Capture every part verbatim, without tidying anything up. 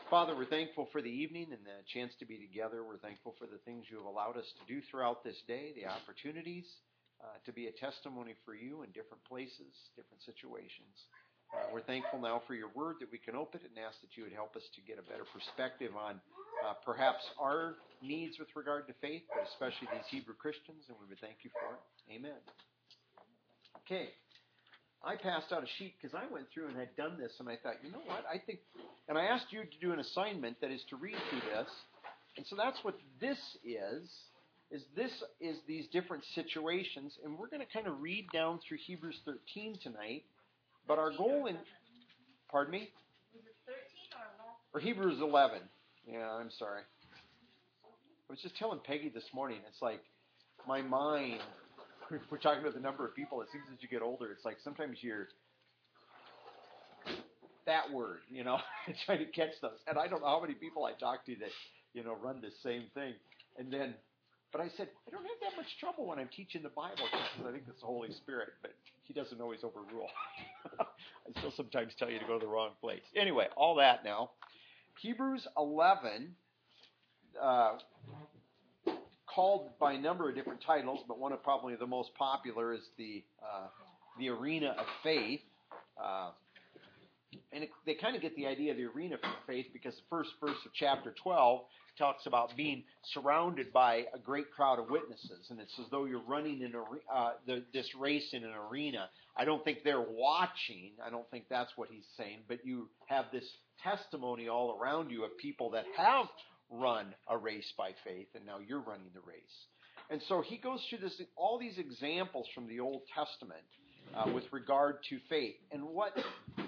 Father, we're thankful for the evening and the chance to be together. We're thankful for the things you have allowed us to do throughout this day, the opportunities uh, to be a testimony for you in different places, different situations. Uh, we're thankful now for your word that we can open it and ask that you would help us to get a better perspective on uh, perhaps our needs with regard to faith, but especially these Hebrew Christians, and we would thank you for it. Amen. Okay. I passed out a sheet because I went through and had done this, and I thought, you know what, I think, and I asked you to do an assignment that is to read through this, and so that's what this is, is this is these different situations, and we're going to kind of read down through Hebrews thirteen tonight, but our goal in, pardon me? Was it thirteen or eleven? Or Hebrews eleven. Yeah, I'm sorry. I was just telling Peggy this morning, it's like my mind, we're talking about the number of people, it seems as you get older, it's like sometimes you're, that word, you know, trying to catch those. And I don't know how many people I talk to that, you know, run this same thing. And then, but I said, I don't have that much trouble when I'm teaching the Bible because I think it's the Holy Spirit, but he doesn't always overrule. I still sometimes tell you to go to the wrong place. Anyway, all that now. Hebrews eleven, uh, called by a number of different titles, but one of probably the most popular is the uh, the arena of faith. Uh, and it, they kind of get the idea of the arena of faith because the first verse of chapter twelve talks about being surrounded by a great crowd of witnesses, and it's as though you're running in a, uh, the, this race in an arena. I don't think they're watching. I don't think that's what he's saying, but you have this testimony all around you of people that have run a race by faith, and now you're running the race. And so he goes through this, all these examples from the Old Testament uh, with regard to faith. And what,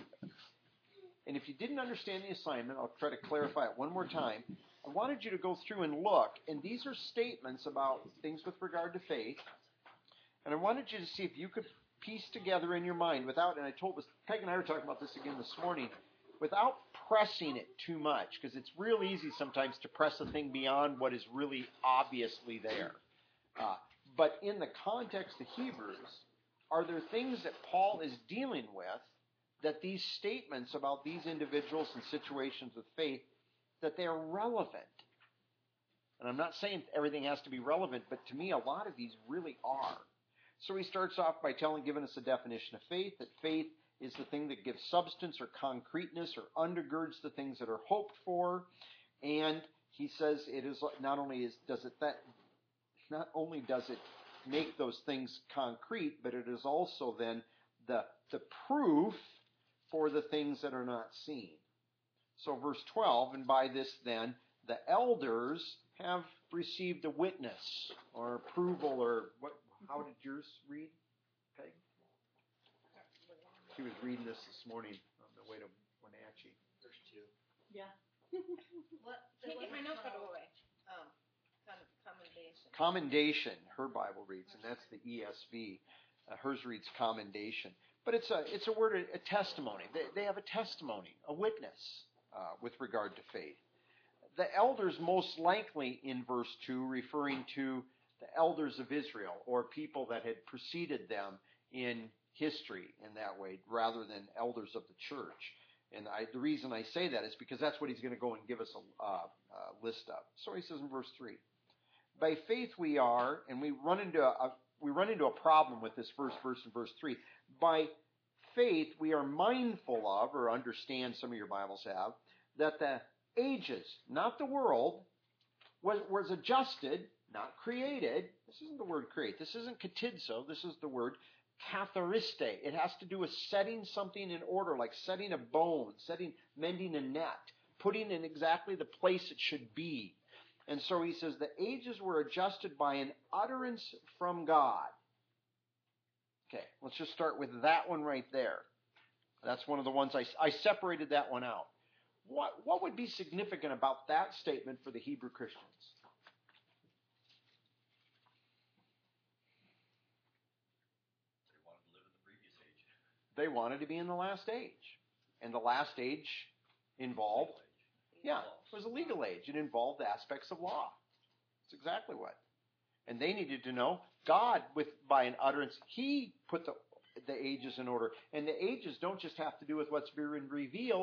and if you didn't understand the assignment, I'll try to clarify it one more time. I wanted you to go through and look, and these are statements about things with regard to faith. And I wanted you to see if you could piece together in your mind without, and I told this, Peg and I were talking about this again this morning, without pressing it too much, because it's real easy sometimes to press a thing beyond what is really obviously there. Uh, but in the context of Hebrews, are there things that Paul is dealing with that these statements about these individuals and situations with faith, that they are relevant? And I'm not saying everything has to be relevant, but to me a lot of these really are. So he starts off by telling, giving us a definition of faith, that faith is the thing that gives substance or concreteness or undergirds the things that are hoped for. And he says it is not only is does it that not only does it make those things concrete, but it is also then the the proof for the things that are not seen. So verse twelve, and by this then the elders have received a witness or approval, or what? How did yours read, Peg? She was reading this this morning on the way to Wenatchee. Verse two. Yeah. What? Can't get my notebook away. Um, kind of commendation. Commendation, her Bible reads, and that's the E S V. Uh, hers reads commendation. But it's a it's a word, a testimony. They, they have a testimony, a witness uh, with regard to faith. The elders most likely in verse two referring to the elders of Israel or people that had preceded them in history in that way rather than elders of the church. And I, the reason I say that is because that's what he's going to go and give us a uh, uh, list of. So he says in verse three, by faith we are, and we run into a, we run into a problem with this first verse in verse three. By faith we are mindful of, or understand, some of your Bibles have, that the ages, not the world, was, was adjusted, not created. This isn't the word create. This isn't katidzo. This is the word kathariste. It has to do with setting something in order, like setting a bone, setting, mending a net, putting in exactly the place it should be. And so he says the ages were adjusted by an utterance from God. Okay, let's just start with that one right there. That's one of the ones I, I separated that one out. What, what would be significant about that statement for the Hebrew Christians? They wanted to be in the last age. And the last age involved, yeah, it was a legal age. It involved aspects of law. That's exactly what. And they needed to know God, with by an utterance, He put the, the ages in order. And the ages don't just have to do with what's being revealed,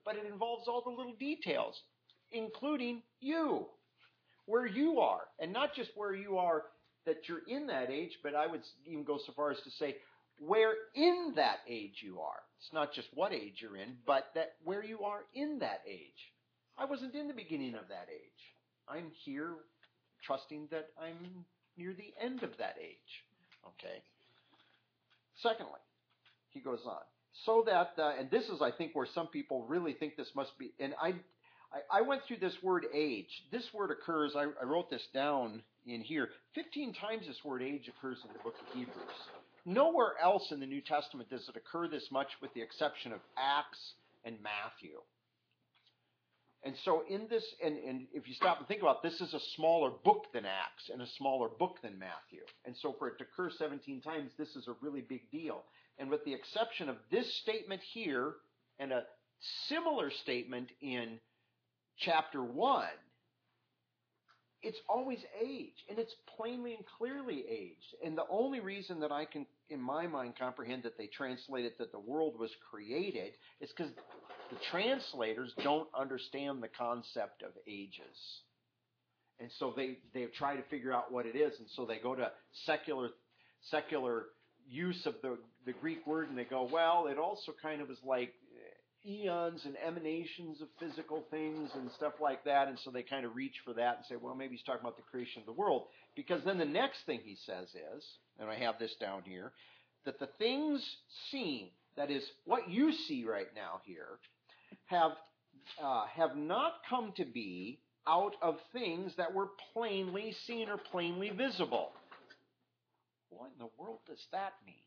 but it involves all the little details, including you, where you are. And not just where you are that you're in that age, but I would even go so far as to say where in that age you are. It's not just what age you're in, but that where you are in that age. I wasn't in the beginning of that age. I'm here trusting that I'm near the end of that age. Okay. Secondly, he goes on. So that, uh, and this is, I think, where some people really think this must be, and I I, I went through this word age. This word occurs, I, I wrote this down in here. Fifteen times this word age occurs in the book of Hebrews. Nowhere else in the New Testament does it occur this much with the exception of Acts and Matthew. And so in this, and, and if you stop and think about it, this is a smaller book than Acts and a smaller book than Matthew. And so for it to occur seventeen times, this is a really big deal. And with the exception of this statement here and a similar statement in chapter one, it's always age, and it's plainly and clearly aged. And the only reason that I can, in my mind, comprehend that they translated that the world was created is because the translators don't understand the concept of ages. And so they, they try to figure out what it is, and so they go to secular secular use of the, the Greek word, and they go, well, it also kind of is like eons and emanations of physical things and stuff like that, and so they kind of reach for that and say, well, maybe he's talking about the creation of the world. Because then the next thing he says is, and I have this down here, that the things seen, that is, what you see right now here, have uh, have not come to be out of things that were plainly seen or plainly visible. What in the world does that mean?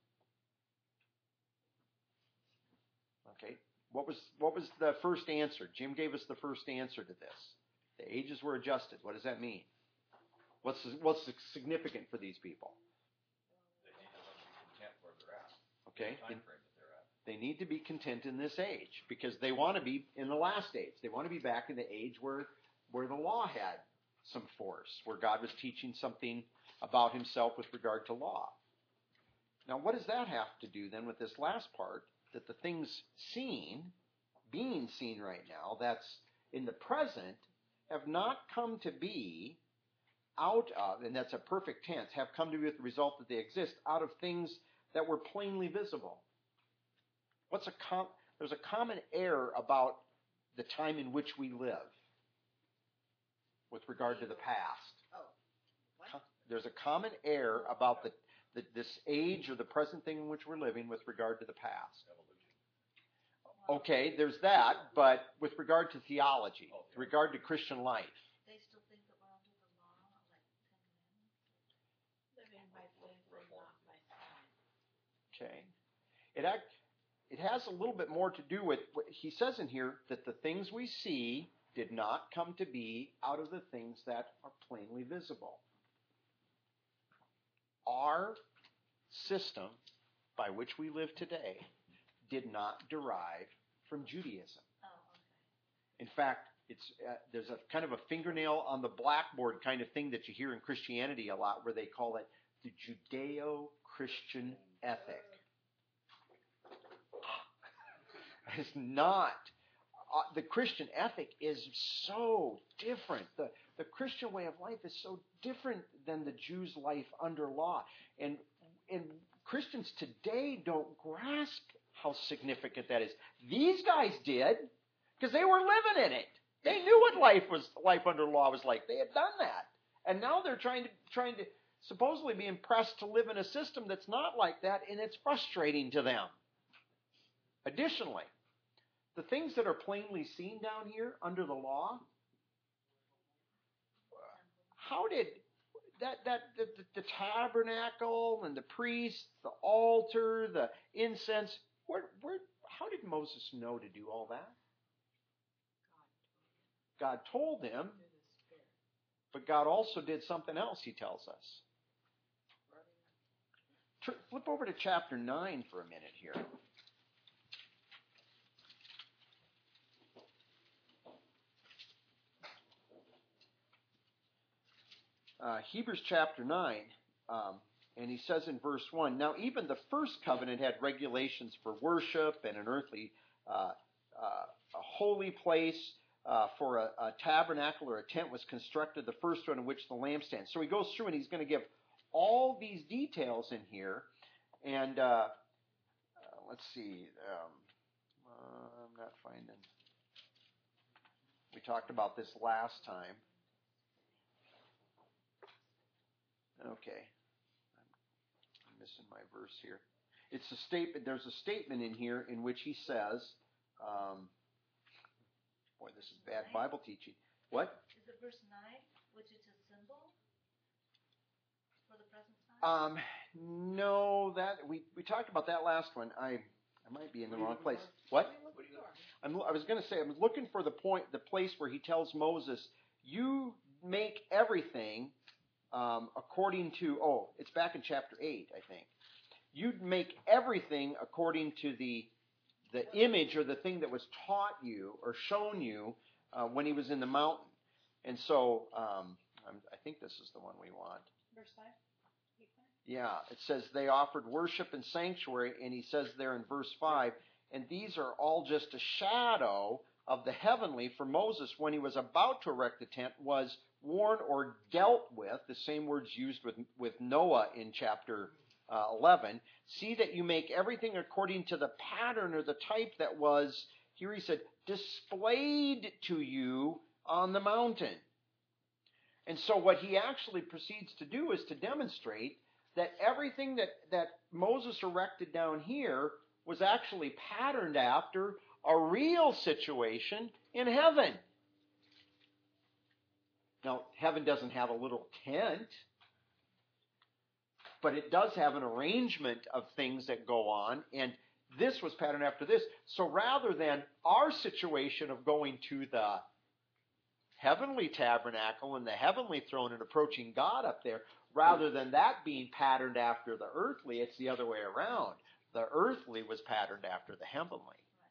Okay. What was what was the first answer? Jim gave us the first answer to this. The ages were adjusted. What does that mean? What's what's significant for these people? They need to be content where they're at. Okay. The time frame that they're at. They need to be content in this age because they want to be in the last age. They want to be back in the age where where the law had some force, where God was teaching something about himself with regard to law. Now, what does that have to do then with this last part? That the things seen, being seen right now, that's in the present, have not come to be out of, and that's a perfect tense, have come to be with the result that they exist out of things that were plainly visible. What's a com- There's a common error about the time in which we live with regard to the past. Oh, what? There's a common error about the, the this age or the present thing in which we're living with regard to the past. Okay, there's that, but with regard to theology, with regard to Christian life. They still think that we're under the law, like Ten Commandments? Living by faith and not by sight. Okay. It act, it has a little bit more to do with what he says in here, that the things we see did not come to be out of the things that are plainly visible. Our system by which we live today did not derive from Judaism. Oh, okay. In fact, it's uh, there's a kind of a fingernail on the blackboard kind of thing that you hear in Christianity a lot, where they call it the Judeo-Christian ethic. It's not. Uh, the Christian ethic is so different. The, the Christian way of life is so different than the Jews' life under law. And, and Christians today don't grasp how significant that is. These guys did, because they were living in it. They knew what life was, life under law was like. They had done that. And now they're trying to, trying to supposedly be impressed to live in a system that's not like that, and it's frustrating to them. Additionally, the things that are plainly seen down here under the law, how did that that the, the tabernacle and the priests, the altar, the incense, where where how did Moses know to do all that? God told him, but God also did something else, he tells us. Flip over to chapter nine for a minute here. Uh, Hebrews chapter nine, um, and he says in verse one, now even the first covenant had regulations for worship and an earthly uh, uh, holy place uh, for a, a tabernacle or a tent was constructed, the first one in which the lampstand. So he goes through and he's going to give all these details in here. And uh, uh, let's see. Um, uh, I'm not finding. We talked about this last time. Okay. I'm missing my verse here. It's a statement. There's a statement in here in which he says, um, boy, this is bad Bible teaching. What? Is it verse nine, which is a symbol for the present time? Um, no, that we, we talked about that last one. I I might be in the wrong place. What? I'm, I was going to say I'm looking for the point, the place where he tells Moses, "You make everything um, according to." Oh, it's back in chapter eight, I think. You'd make everything according to the the image or the thing that was taught you or shown you uh, when he was in the mountain. And so um, I'm, I think this is the one we want. Verse five? Yeah, it says they offered worship and sanctuary, and he says there in verse five, and these are all just a shadow of the heavenly, for Moses, when he was about to erect the tent, was warned or dealt with, the same words used with, with Noah in chapter uh, eleven, see that you make everything according to the pattern or the type that was, here he said, displayed to you on the mountain. And so what he actually proceeds to do is to demonstrate that everything that, that Moses erected down here was actually patterned after a real situation in heaven. Now, heaven doesn't have a little tent, but it does have an arrangement of things that go on, and this was patterned after this. So rather than our situation of going to the heavenly tabernacle and the heavenly throne and approaching God up there, rather than that being patterned after the earthly, it's the other way around. The earthly was patterned after the heavenly.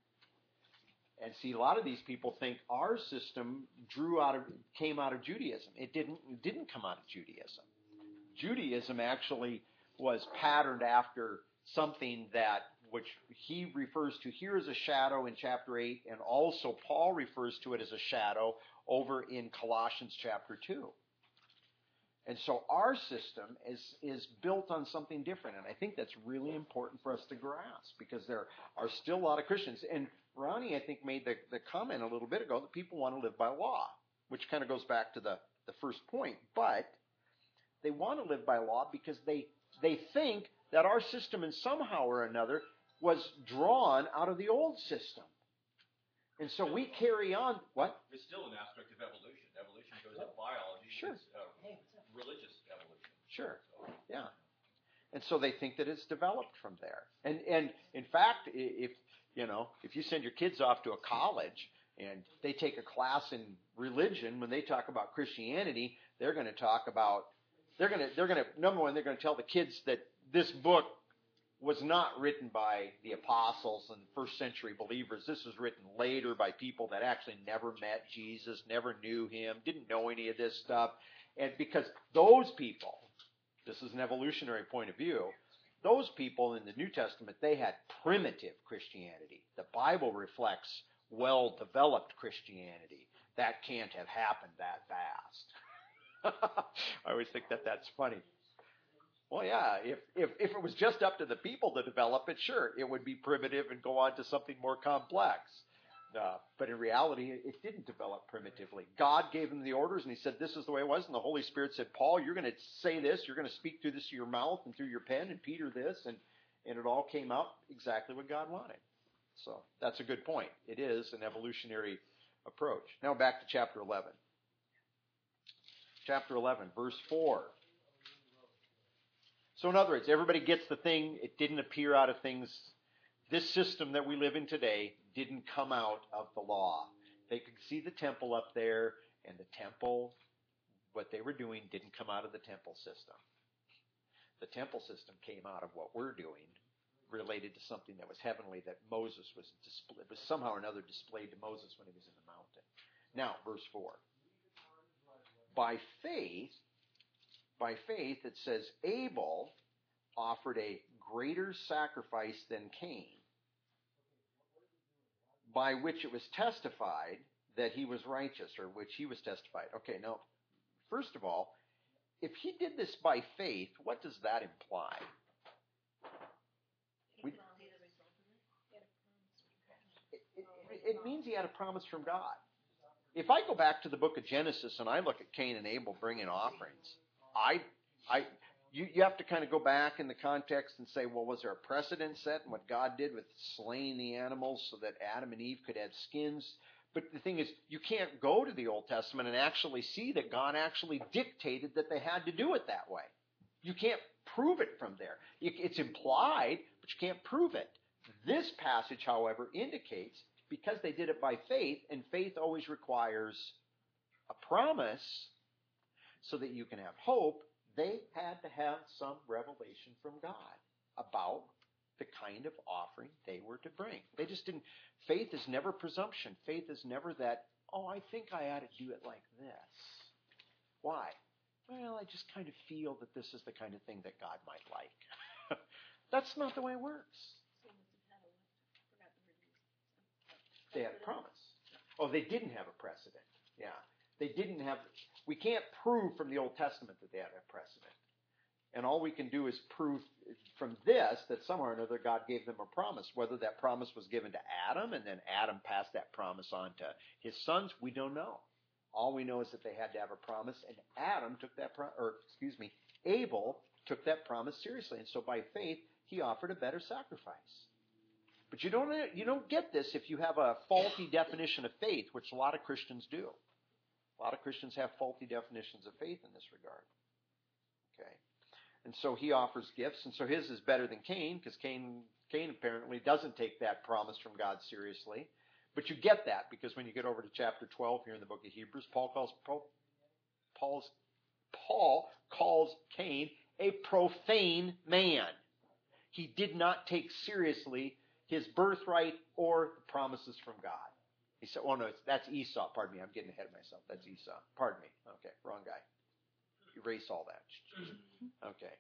And see, a lot of these people think our system drew out of, came out of Judaism. It didn't, it didn't come out of Judaism. Judaism actually was patterned after something that, which he refers to here as a shadow in chapter eight, and also Paul refers to it as a shadow over in Colossians chapter two. And so our system is, is built on something different, and I think that's really important for us to grasp, because there are still a lot of Christians. And Ronnie, I think, made the, the comment a little bit ago that people want to live by law, which kind of goes back to the, the first point. But they want to live by law because they they think that our system in somehow or another was drawn out of the old system. And so we carry on, what? It's still an aspect of evolution. Evolution goes in biology. Sure. It's uh, religious evolution. Sure. So, Yeah. And so they think that it's developed from there. And and in fact, if you know, if you send your kids off to a college and they take a class in religion, when they talk about Christianity, they're going to talk about they're going to they're going to number one, they're going to tell the kids that this book was not written by the apostles and first century believers. This was written later by people that actually never met Jesus, never knew him, didn't know any of this stuff. And because those people, this is an evolutionary point of view, those people in the New Testament, they had primitive Christianity. The Bible reflects well-developed Christianity. That can't have happened that fast. I always think that that's funny. Well, yeah, if, if if it was just up to the people to develop it, sure, it would be primitive and go on to something more complex. Uh, but in reality, it didn't develop primitively. God gave them the orders, and he said, this is the way it was. And the Holy Spirit said, Paul, you're going to say this. You're going to speak through this to your mouth and through your pen, and Peter this. And, and it all came out exactly what God wanted. So that's a good point. It is an evolutionary approach. Now back to chapter eleven. Chapter eleven, verse four. So in other words, everybody gets the thing. It didn't appear out of things. This system that we live in today didn't come out of the law. They could see the temple up there, and the temple, what they were doing, didn't come out of the temple system. The temple system came out of what we're doing, related to something that was heavenly, that Moses was displayed, was somehow or another displayed to Moses when he was in the mountain. Now, verse four. By faith, by faith, it says, Abel offered a greater sacrifice than Cain, by which it was testified that he was righteous, or which he was testified. Okay, now, first of all, if he did this by faith, what does that imply? He We- could see the result of it. It, it, it means he had a promise from God. If I go back to the book of Genesis and I look at Cain and Abel bringing offerings, I, I, you, you have to kind of go back in the context and say, well, was there a precedent set in what God did with slaying the animals so that Adam and Eve could have skins? But the thing is, you can't go to the Old Testament and actually see that God actually dictated that they had to do it that way. You can't prove it from there. It's implied, but you can't prove it. This passage, however, indicates because they did it by faith, and faith always requires a promise so that you can have hope, they had to have some revelation from God about the kind of offering they were to bring. They just didn't. Faith is never presumption. Faith is never that, oh, I think I ought to do it like this. Why? Well, I just kind of feel that this is the kind of thing that God might like. That's not the way it works. They had a promise. Oh, they didn't have a precedent. Yeah. They didn't have, we can't prove from the Old Testament that they had a precedent. And all we can do is prove from this that somewhere or another God gave them a promise. Whether that promise was given to Adam and then Adam passed that promise on to his sons, we don't know. All we know is that they had to have a promise, and Adam took that, pro- or excuse me, Abel took that promise seriously. And so by faith, he offered a better sacrifice. But you don't, you don't get this if you have a faulty definition of faith, which a lot of Christians do. A lot of Christians have faulty definitions of faith in this regard. Okay. And so he offers gifts, and so his is better than Cain, because Cain, Cain apparently doesn't take that promise from God seriously. But you get that, because when you get over to chapter twelve here in the book of Hebrews, Paul calls, Paul, Paul's, Paul calls Cain a profane man. He did not take seriously his birthright or the promises from God. He said, oh no, it's, that's Esau. Pardon me, I'm getting ahead of myself. That's Esau. Pardon me. Okay, wrong guy. Erase all that. Okay.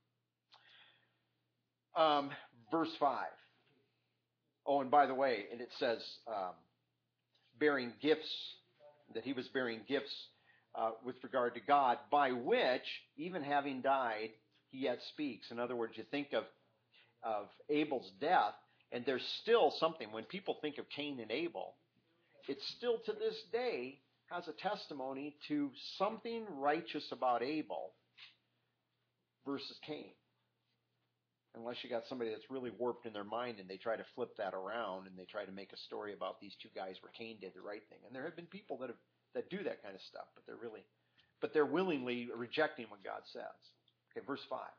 Um, verse five. Oh, and by the way, and it says, um, bearing gifts, that he was bearing gifts uh, with regard to God, by which, even having died, he yet speaks. In other words, you think of, of Abel's death, and there's still something. When people think of Cain and Abel, it still to this day has a testimony to something righteous about Abel versus Cain. Unless you got somebody that's really warped in their mind and they try to flip that around and they try to make a story about these two guys where Cain did the right thing. And there have been people that have, that do that kind of stuff, but they're really, but they're willingly rejecting what God says. Okay, verse five.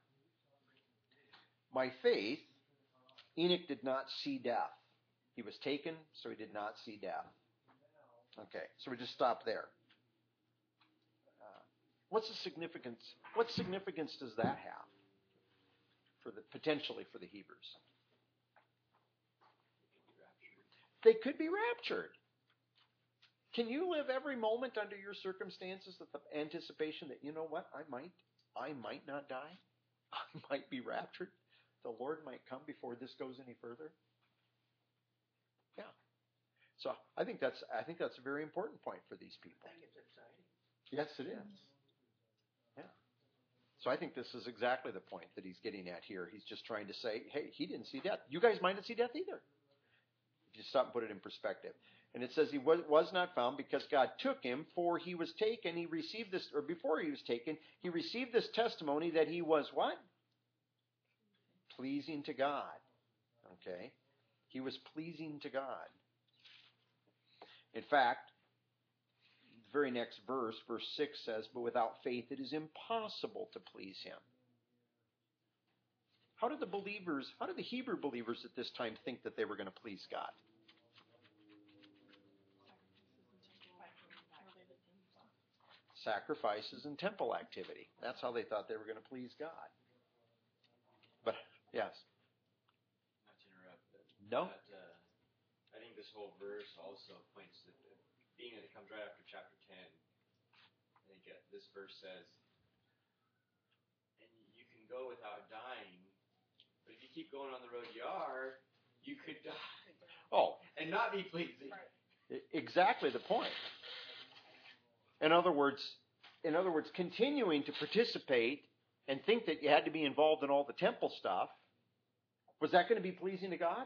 By faith, Enoch did not see death. He was taken, so he did not see death. Okay, so we just stop there. Uh, what's the significance? What significance does that have for the potentially for the Hebrews? They could be raptured. Can you live every moment under your circumstances with the anticipation that, you know what, I might, I might not die, I might be raptured, the Lord might come before this goes any further? Yeah. So I think that's I think that's a very important point for these people. I think it's exciting. Yes, it is. Yeah. So I think this is exactly the point that he's getting at here. He's just trying to say, hey, he didn't see death. You guys might not see death either. If you stop and put it in perspective. And it says he was, was not found because God took him, for he was taken. He received this, or before he was taken, he received this testimony that he was what? Pleasing to God. Okay? He was pleasing to God. In fact, the very next verse, verse six says, but without faith it is impossible to please him. How did the believers, how did the Hebrew believers at this time think that they were going to please God? Sacrifices and temple activity. That's how they thought they were going to please God. But, yes. Not to interrupt, but No. But, uh, I think this whole verse also points to, the, being that it comes right after chapter ten, I think uh, this verse says, and you can go without dying, but if you keep going on the road you are, you could die. Oh, and not be pleasing. exactly the point. In other words, in other words, continuing to participate and think that you had to be involved in all the temple stuff, was that going to be pleasing to God?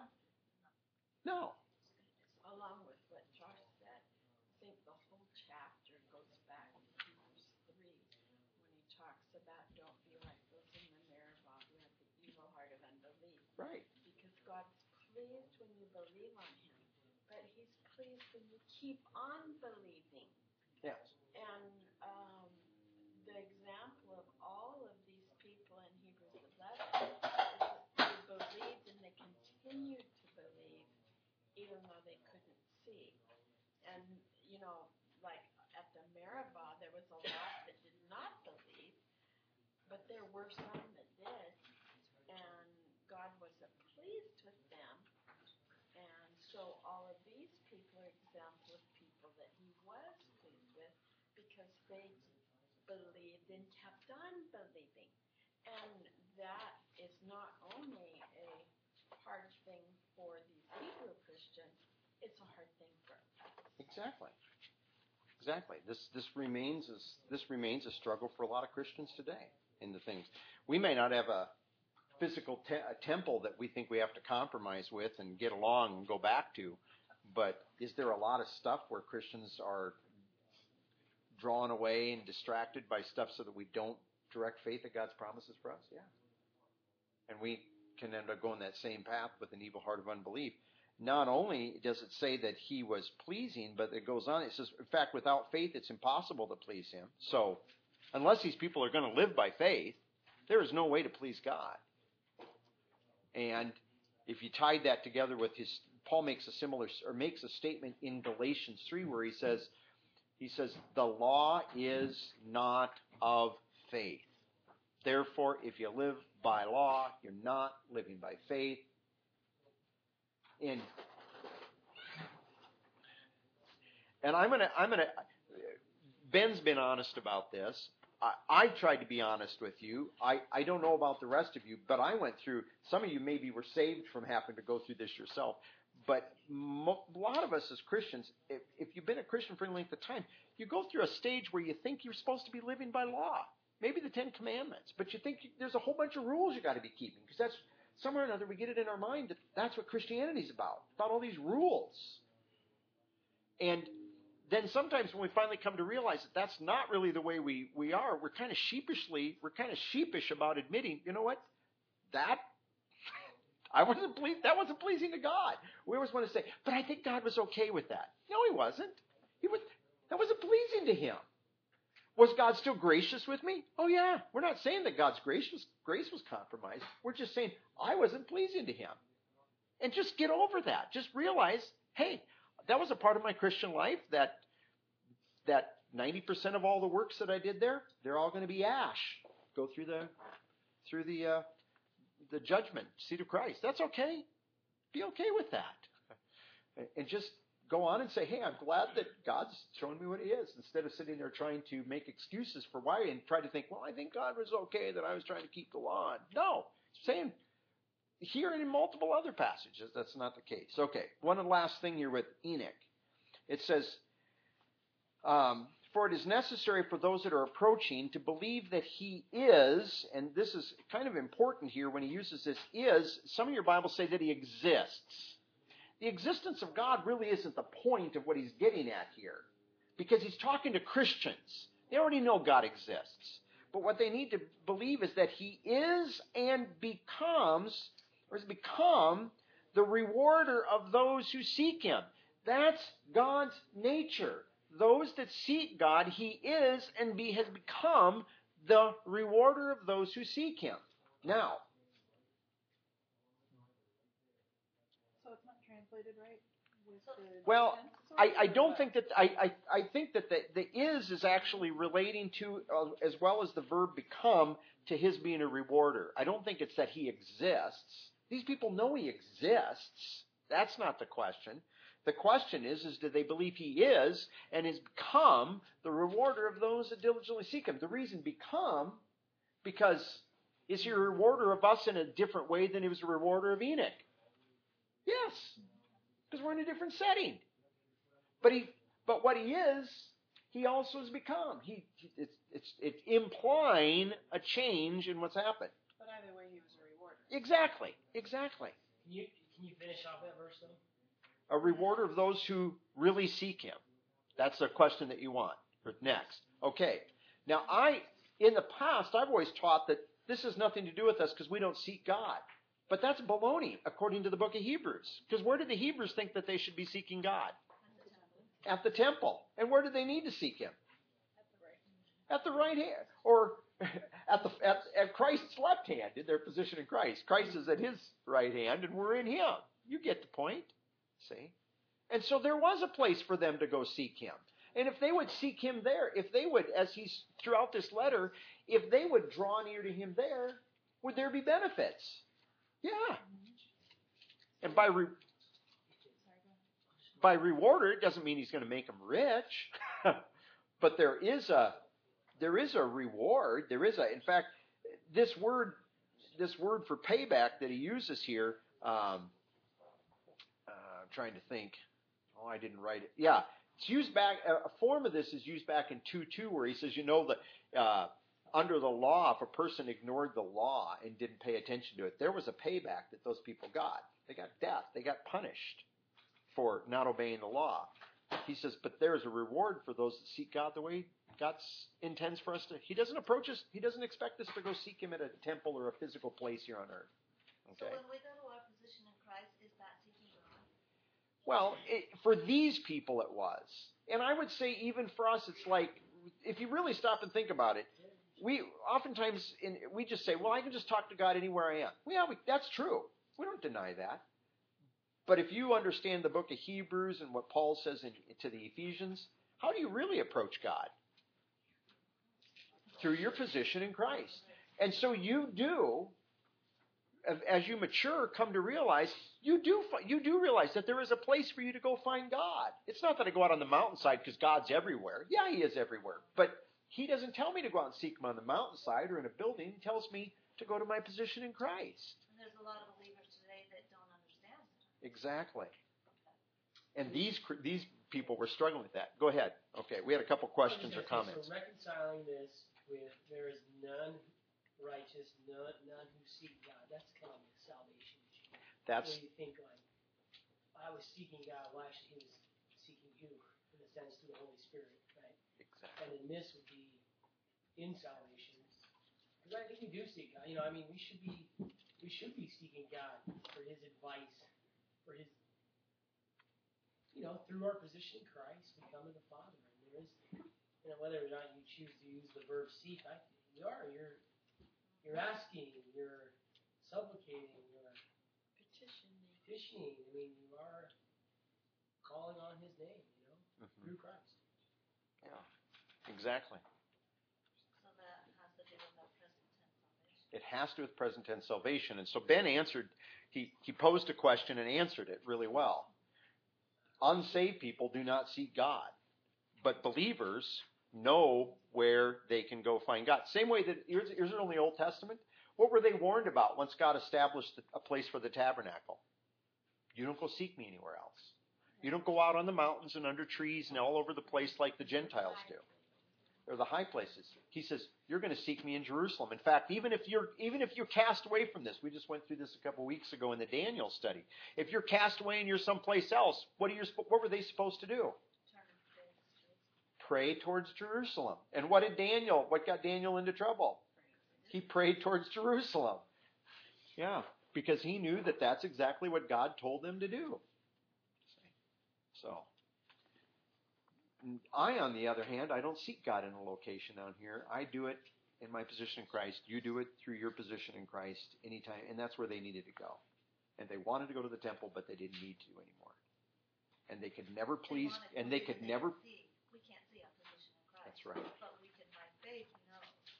No. Along with what Josh said, I think the whole chapter goes back to Hebrews three when he talks about don't be like those in the Meribah who have the evil heart of unbelief. Right. Because God's pleased when you believe on him, but he's pleased when you keep on believing. Yes. And um, the example of all of these people in Hebrews eleven is they believed and they continued to believe even though they couldn't see. And, you know, like at the Meribah, there was a lot that did not believe, but there were some that did. And God wasn't pleased with them. And so all of these people are examples of people that he was pleased with because they believed and kept on believing. And that is not only a hard thing for these Hebrew Christians, it's a hard thing for us. Exactly. Exactly. This this remains as this remains a struggle for a lot of Christians today in the things. We may not have a physical te- a temple that we think we have to compromise with and get along and go back to, but is there a lot of stuff where Christians are drawn away and distracted by stuff so that we don't direct faith at God's promises for us? Yeah. And we can end up going that same path with an evil heart of unbelief. Not only does it say that he was pleasing, but it goes on. It says, in fact, without faith, it's impossible to please him. So unless these people are going to live by faith, there is no way to please God. And if you tied that together with his, Paul makes a similar, or makes a statement in Galatians three where he says, he says, the law is not of faith. Therefore, if you live by law, you're not living by faith. And, and I'm gonna, I'm gonna. Ben's been honest about this. I, I tried to be honest with you. I, I don't know about the rest of you, but I went through. Some of you maybe were saved from having to go through this yourself. But mo, a lot of us as Christians, if, if you've been a Christian for any length of time, you go through a stage where you think you're supposed to be living by law. Maybe the Ten Commandments, but you think there's a whole bunch of rules you got to be keeping because that's somewhere or another we get it in our mind that that's what Christianity is about. It's about all these rules. And then sometimes when we finally come to realize that that's not really the way we, we are, we're kind of sheepishly, we're kind of sheepish about admitting, you know what, that I wasn't pleased. That wasn't pleasing to God. We always want to say, but I think God was okay with that. No, he wasn't. He was. That wasn't pleasing to him. Was God still gracious with me? Oh, yeah. We're not saying that God's gracious, grace was compromised. We're just saying I wasn't pleasing to him. And just get over that. Just realize, hey, that was a part of my Christian life that that ninety percent of all the works that I did there, they're all going to be ash. Go through the through the uh, the judgment seat of Christ. That's okay. Be okay with that. And just go on and say, hey, I'm glad that God's showing me what he is, instead of sitting there trying to make excuses for why and try to think, well, I think God was okay that I was trying to keep the law. No, saying here and in multiple other passages, that's not the case. Okay, one last thing here with Enoch. It says, um, for it is necessary for those that are approaching to believe that he is, and this is kind of important here when he uses this is, some of your Bibles say that he exists. The existence of God really isn't the point of what he's getting at here, because he's talking to Christians. They already know God exists. But what they need to believe is that he is and becomes, or has become, the rewarder of those who seek him. That's God's nature. Those that seek God, he is and be, has become the rewarder of those who seek him. Now, so it's not translated right? With the well, tense I, I or don't what? think that I, I, I think that the, the is is actually relating to uh, as well as the verb become to his being a rewarder. I don't think it's that he exists. These people know he exists. That's not the question. The question is, is do they believe he is and has become the rewarder of those that diligently seek him? The reason become, because is he a rewarder of us in a different way than he was a rewarder of Enoch? Yes. Because we're in a different setting. But he, but what he is, he also has become. He, it's, it's, it's implying a change in what's happened. But either way, he was a rewarder. Exactly, exactly. Can you, can you finish off that verse, though? A rewarder of those who really seek him. That's the question that you want. Next. Okay. Now, I, in the past, I've always taught that this has nothing to do with us because we don't seek God. But that's baloney, according to the book of Hebrews. Because where do the Hebrews think that they should be seeking God? At the temple. And where do they need to seek him? At the right hand. Or at the at, at Christ's left hand, in their position in Christ. Christ is at his right hand, and we're in him. You get the point. See? And so there was a place for them to go seek him. And if they would seek him there, if they would, as he's throughout this letter, if they would draw near to him there, would there be benefits? Yeah. And by re- by rewarder, it doesn't mean he's going to make them rich, but there is a there is a reward. There is a, in fact, this word this word for payback that he uses here. Um, uh, I'm trying to think. Oh, I didn't write it. Yeah, it's used back. A form of this is used back in two two, where he says, you know, that uh, under the law, if a person ignored the law and didn't pay attention to it, there was a payback that those people got. They got death. They got punished for not obeying the law. He says, but there is a reward for those that seek God the way God intends for us to. He doesn't approach us. He doesn't expect us to go seek him at a temple or a physical place here on earth. Okay. So when we go to our position in Christ, is that seeking God? Well, it, for these people it was. And I would say even for us, it's like, if you really stop and think about it, we oftentimes, in, we just say, well, I can just talk to God anywhere I am. Well, yeah, we, that's true. We don't deny that. But if you understand the book of Hebrews and what Paul says in, to the Ephesians, how do you really approach God? Through your position in Christ. And so you do, as you mature, come to realize, you do you do realize that there is a place for you to go find God. It's not that I go out on the mountainside because God's everywhere. Yeah, he is everywhere. But he doesn't tell me to go out and seek him on the mountainside or in a building. He tells me to go to my position in Christ. And there's a lot of believers today that don't understand that. Exactly. And these these people were struggling with that. Go ahead. Okay, we had a couple questions or comments. So reconciling this with there is none righteous, none, none who seek God. That's kind of the salvation issue. That's where you think like, I was seeking God. Well, actually, he was seeking you in a sense through the Holy Spirit, right? exactly. And then this would be in salvation, because I think we do seek God. You know, I mean, we should be we should be seeking God for His advice, for His, you know, through our position in Christ, we come to the Father, and there is, you know, whether or not you choose to use the verb seek, I, you are you're. You're asking, you're supplicating, you're Petitioning. petitioning. I mean, you are calling on His name, you know, Mm-hmm. through Christ. Yeah, exactly. So that has to do with our present tense salvation. It has to do with present tense salvation. And so Ben answered, he, he posed a question and answered it really well. Unsaved people do not seek God, but believers know where they can go find God. Same way that, here's, here's it in the Old Testament. What were they warned about once God established a place for the tabernacle? You don't go seek me anywhere else. You don't go out on the mountains and under trees and all over the place like the Gentiles do. They're the high places. He says, you're going to seek me in Jerusalem. In fact, even if you're even if you're cast away from this, we just went through this a couple of weeks ago in the Daniel study. If you're cast away and you're someplace else, what are you, what were they supposed to do? Pray towards Jerusalem. And what did Daniel, what got Daniel into trouble? He prayed towards Jerusalem. Yeah, because he knew that that's exactly what God told them to do. So, I, on the other hand, I don't seek God in a location down here. I do it in my position in Christ. You do it through your position in Christ anytime, and that's where they needed to go. And they wanted to go to the temple, but they didn't need to anymore. And they could never please, They and they could never... See. We can't see our position in Christ. That's right. But we can, by faith, know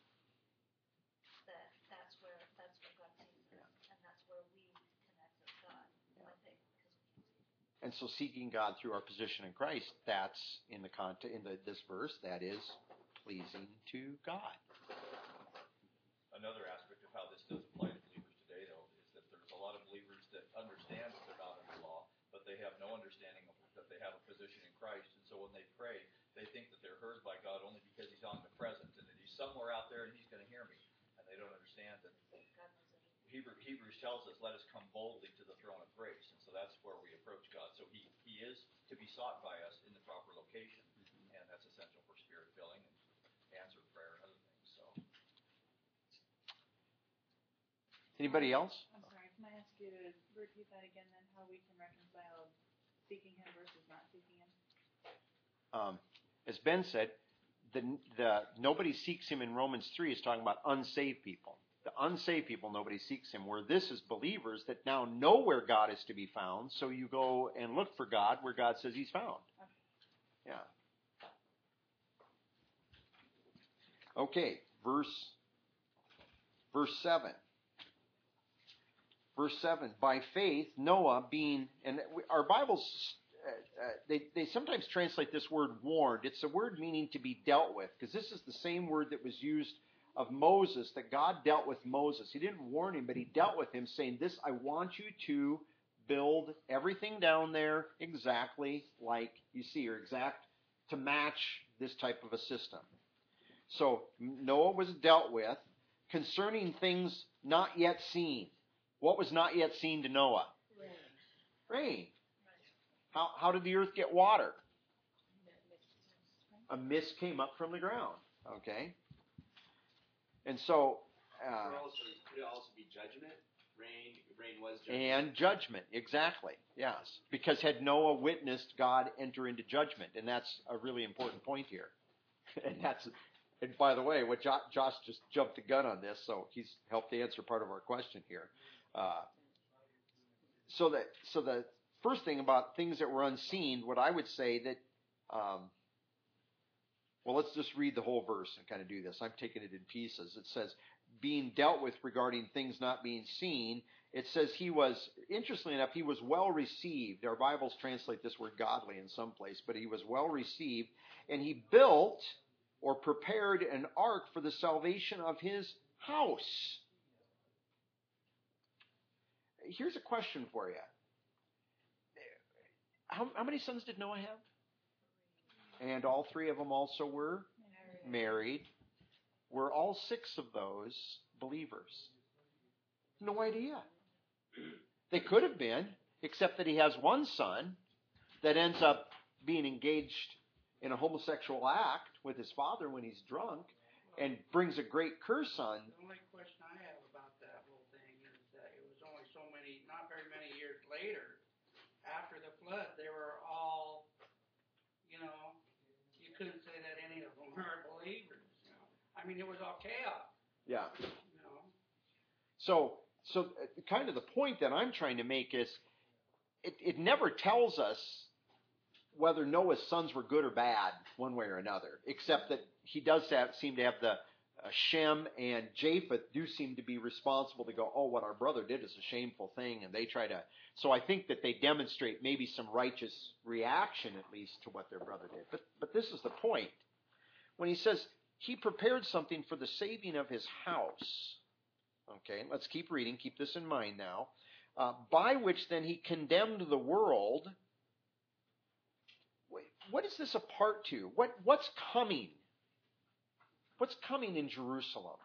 that that's where that's where God sees us, Yeah. and that's where we connect with God by faith, because we can see. And so seeking God through our position in Christ, that's in the context, in the, this verse, that is pleasing to God. Another aspect of how this does apply to believers today, though, is that there's a lot of believers that understand that they're not under law, but they they have no understanding of that they have a position in Christ, and so when they pray, they think that they're heard by God only because He's omnipresent and that He's somewhere out there and He's going to hear me, and they don't understand that. Hebrew, Hebrews tells us, "Let us come boldly to the throne of grace," and so that's where we approach God. So He He is to be sought by us in the proper location, and that's essential for spirit filling and answered prayer and other things. So, Anybody else? I'm sorry, can I ask you to repeat that again then, how we can reconcile seeking Him versus not seeking Him? Um, as Ben said, the the nobody seeks Him in Romans three is talking about unsaved people. The unsaved people, nobody seeks Him. Where this is believers that now know where God is to be found, so you go and look for God where God says He's found. Yeah. Okay, verse verse seven. Verse seven, by faith, Noah being, and our Bibles, uh, uh, they, they sometimes translate this word warned. It's a word meaning to be dealt with, because this is the same word that was used of Moses, that God dealt with Moses. He didn't warn him, but He dealt with him, saying, this, I want you to build everything down there exactly like you see, or exact to match this type of a system. So Noah was dealt with concerning things not yet seen. What was not yet seen to Noah? Rain. Rain. How, how did the earth get water? A mist came up from the ground. Okay. And so... Uh, Could also, could it also be judgment? Rain, rain was judgment. And judgment, exactly. Yes. Because had Noah witnessed God enter into judgment, and that's a really important point here. And that's... And by the way, what Josh, Josh just jumped the gun on this, so he's helped answer part of our question here. Uh, so that so the first thing about things that were unseen, what I would say that, um, well, let's just read the whole verse and kind of do this. I'm taking it in pieces. It says, being dealt with regarding things not being seen. It says he was, interestingly enough, he was well received. Our Bibles translate this word godly in some place, but he was well received, and he built or prepared an ark for the salvation of his house. Here's a question for you. How, how many sons did Noah have? And all three of them also were married. Were all six of those believers? No idea. They could have been, except that he has one son that ends up being engaged in a homosexual act with his father when he's drunk and brings a great curse on. The only question I have about that whole thing is that it was only so many, not very many years later, after the flood, they were all, you know, you couldn't say that any of them were believers. You know? I mean, it was all chaos. Yeah. You know? So, so kind of the point that I'm trying to make is it, it never tells us whether Noah's sons were good or bad one way or another, except that he does have, seem to have the uh, Shem and Japheth do seem to be responsible to go, oh, what our brother did is a shameful thing, and they try to. So I think that they demonstrate maybe some righteous reaction at least to what their brother did. But but this is the point. When he says he prepared something for the saving of his house. Okay, let's keep reading. Keep this in mind now. Uh, by which then he condemned the world. Wait, what is this a part to? What what's coming? What's coming in Jerusalem?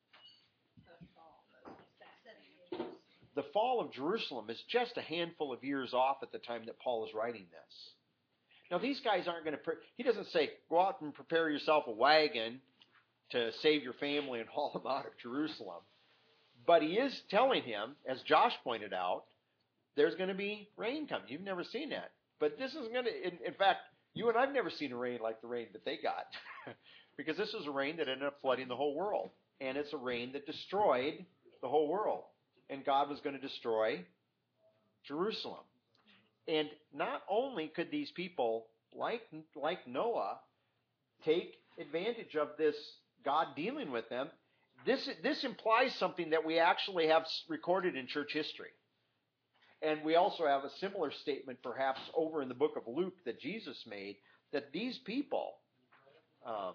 The fall of Jerusalem is just a handful of years off at the time that Paul is writing this. Now, these guys aren't going to... Pre- he doesn't say, go out and prepare yourself a wagon to save your family and haul them out of Jerusalem. But he is telling him, as Josh pointed out, there's going to be rain coming. You've never seen that. But this is going to... In, in fact, you and I have never seen a rain like the rain that they got. Because this is a rain that ended up flooding the whole world. And it's a rain that destroyed the whole world. And God was going to destroy Jerusalem. And not only could these people, like like Noah, take advantage of this God dealing with them, this this implies something that we actually have recorded in church history. And we also have a similar statement perhaps over in the book of Luke that Jesus made, that these people... Um,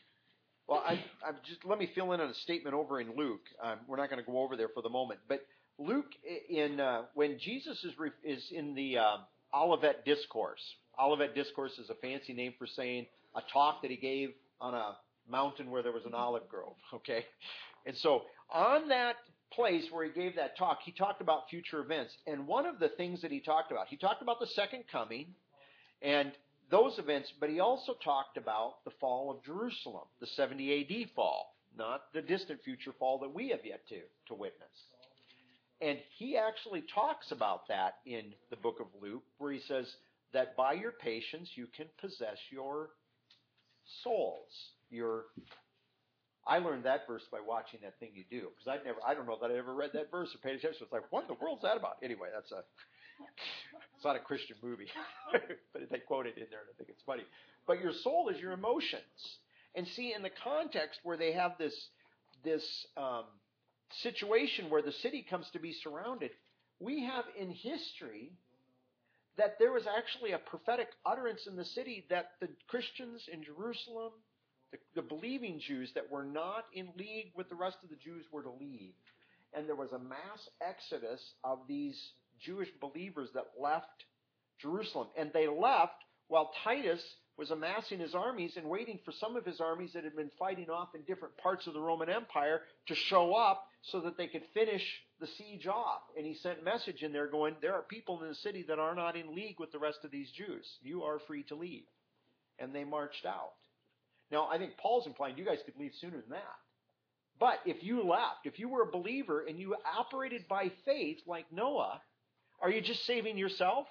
Well, I, I just let me fill in on a statement over in Luke. Um, we're not going to go over there for the moment, but Luke, in uh, when Jesus is re- is in the uh, Olivet Discourse. Olivet Discourse is a fancy name for saying a talk that he gave on a mountain where there was an olive grove. Okay, and so on that place where he gave that talk, he talked about future events. And one of the things that he talked about, he talked about the second coming and those events, but he also talked about the fall of Jerusalem, the seventy A D fall, not the distant future fall that we have yet to, to witness. And he actually talks about that in the book of Luke, where he says that by your patience you can possess your souls. Your I learned that verse by watching That Thing You Do, because I never I don't know that I ever read that verse or paid attention. It's like, what in the world's that about? Anyway, that's a it's not a Christian movie, but they quote it in there, and I think it's funny. But your soul is your emotions, and see in the context where they have this this um, situation where the city comes to be surrounded, we have in history that there was actually a prophetic utterance in the city that the Christians in Jerusalem, the, the believing Jews that were not in league with the rest of the Jews, were to leave. And there was a mass exodus of these Jewish believers that left Jerusalem. And they left while Titus was amassing his armies and waiting for some of his armies that had been fighting off in different parts of the Roman Empire to show up so that they could finish the siege off. And he sent a message in there going, there are people in the city that are not in league with the rest of these Jews. You are free to leave. And they marched out. Now, I think Paul's implying you guys could leave sooner than that. But if you left, if you were a believer and you operated by faith like Noah, are you just saving yourself?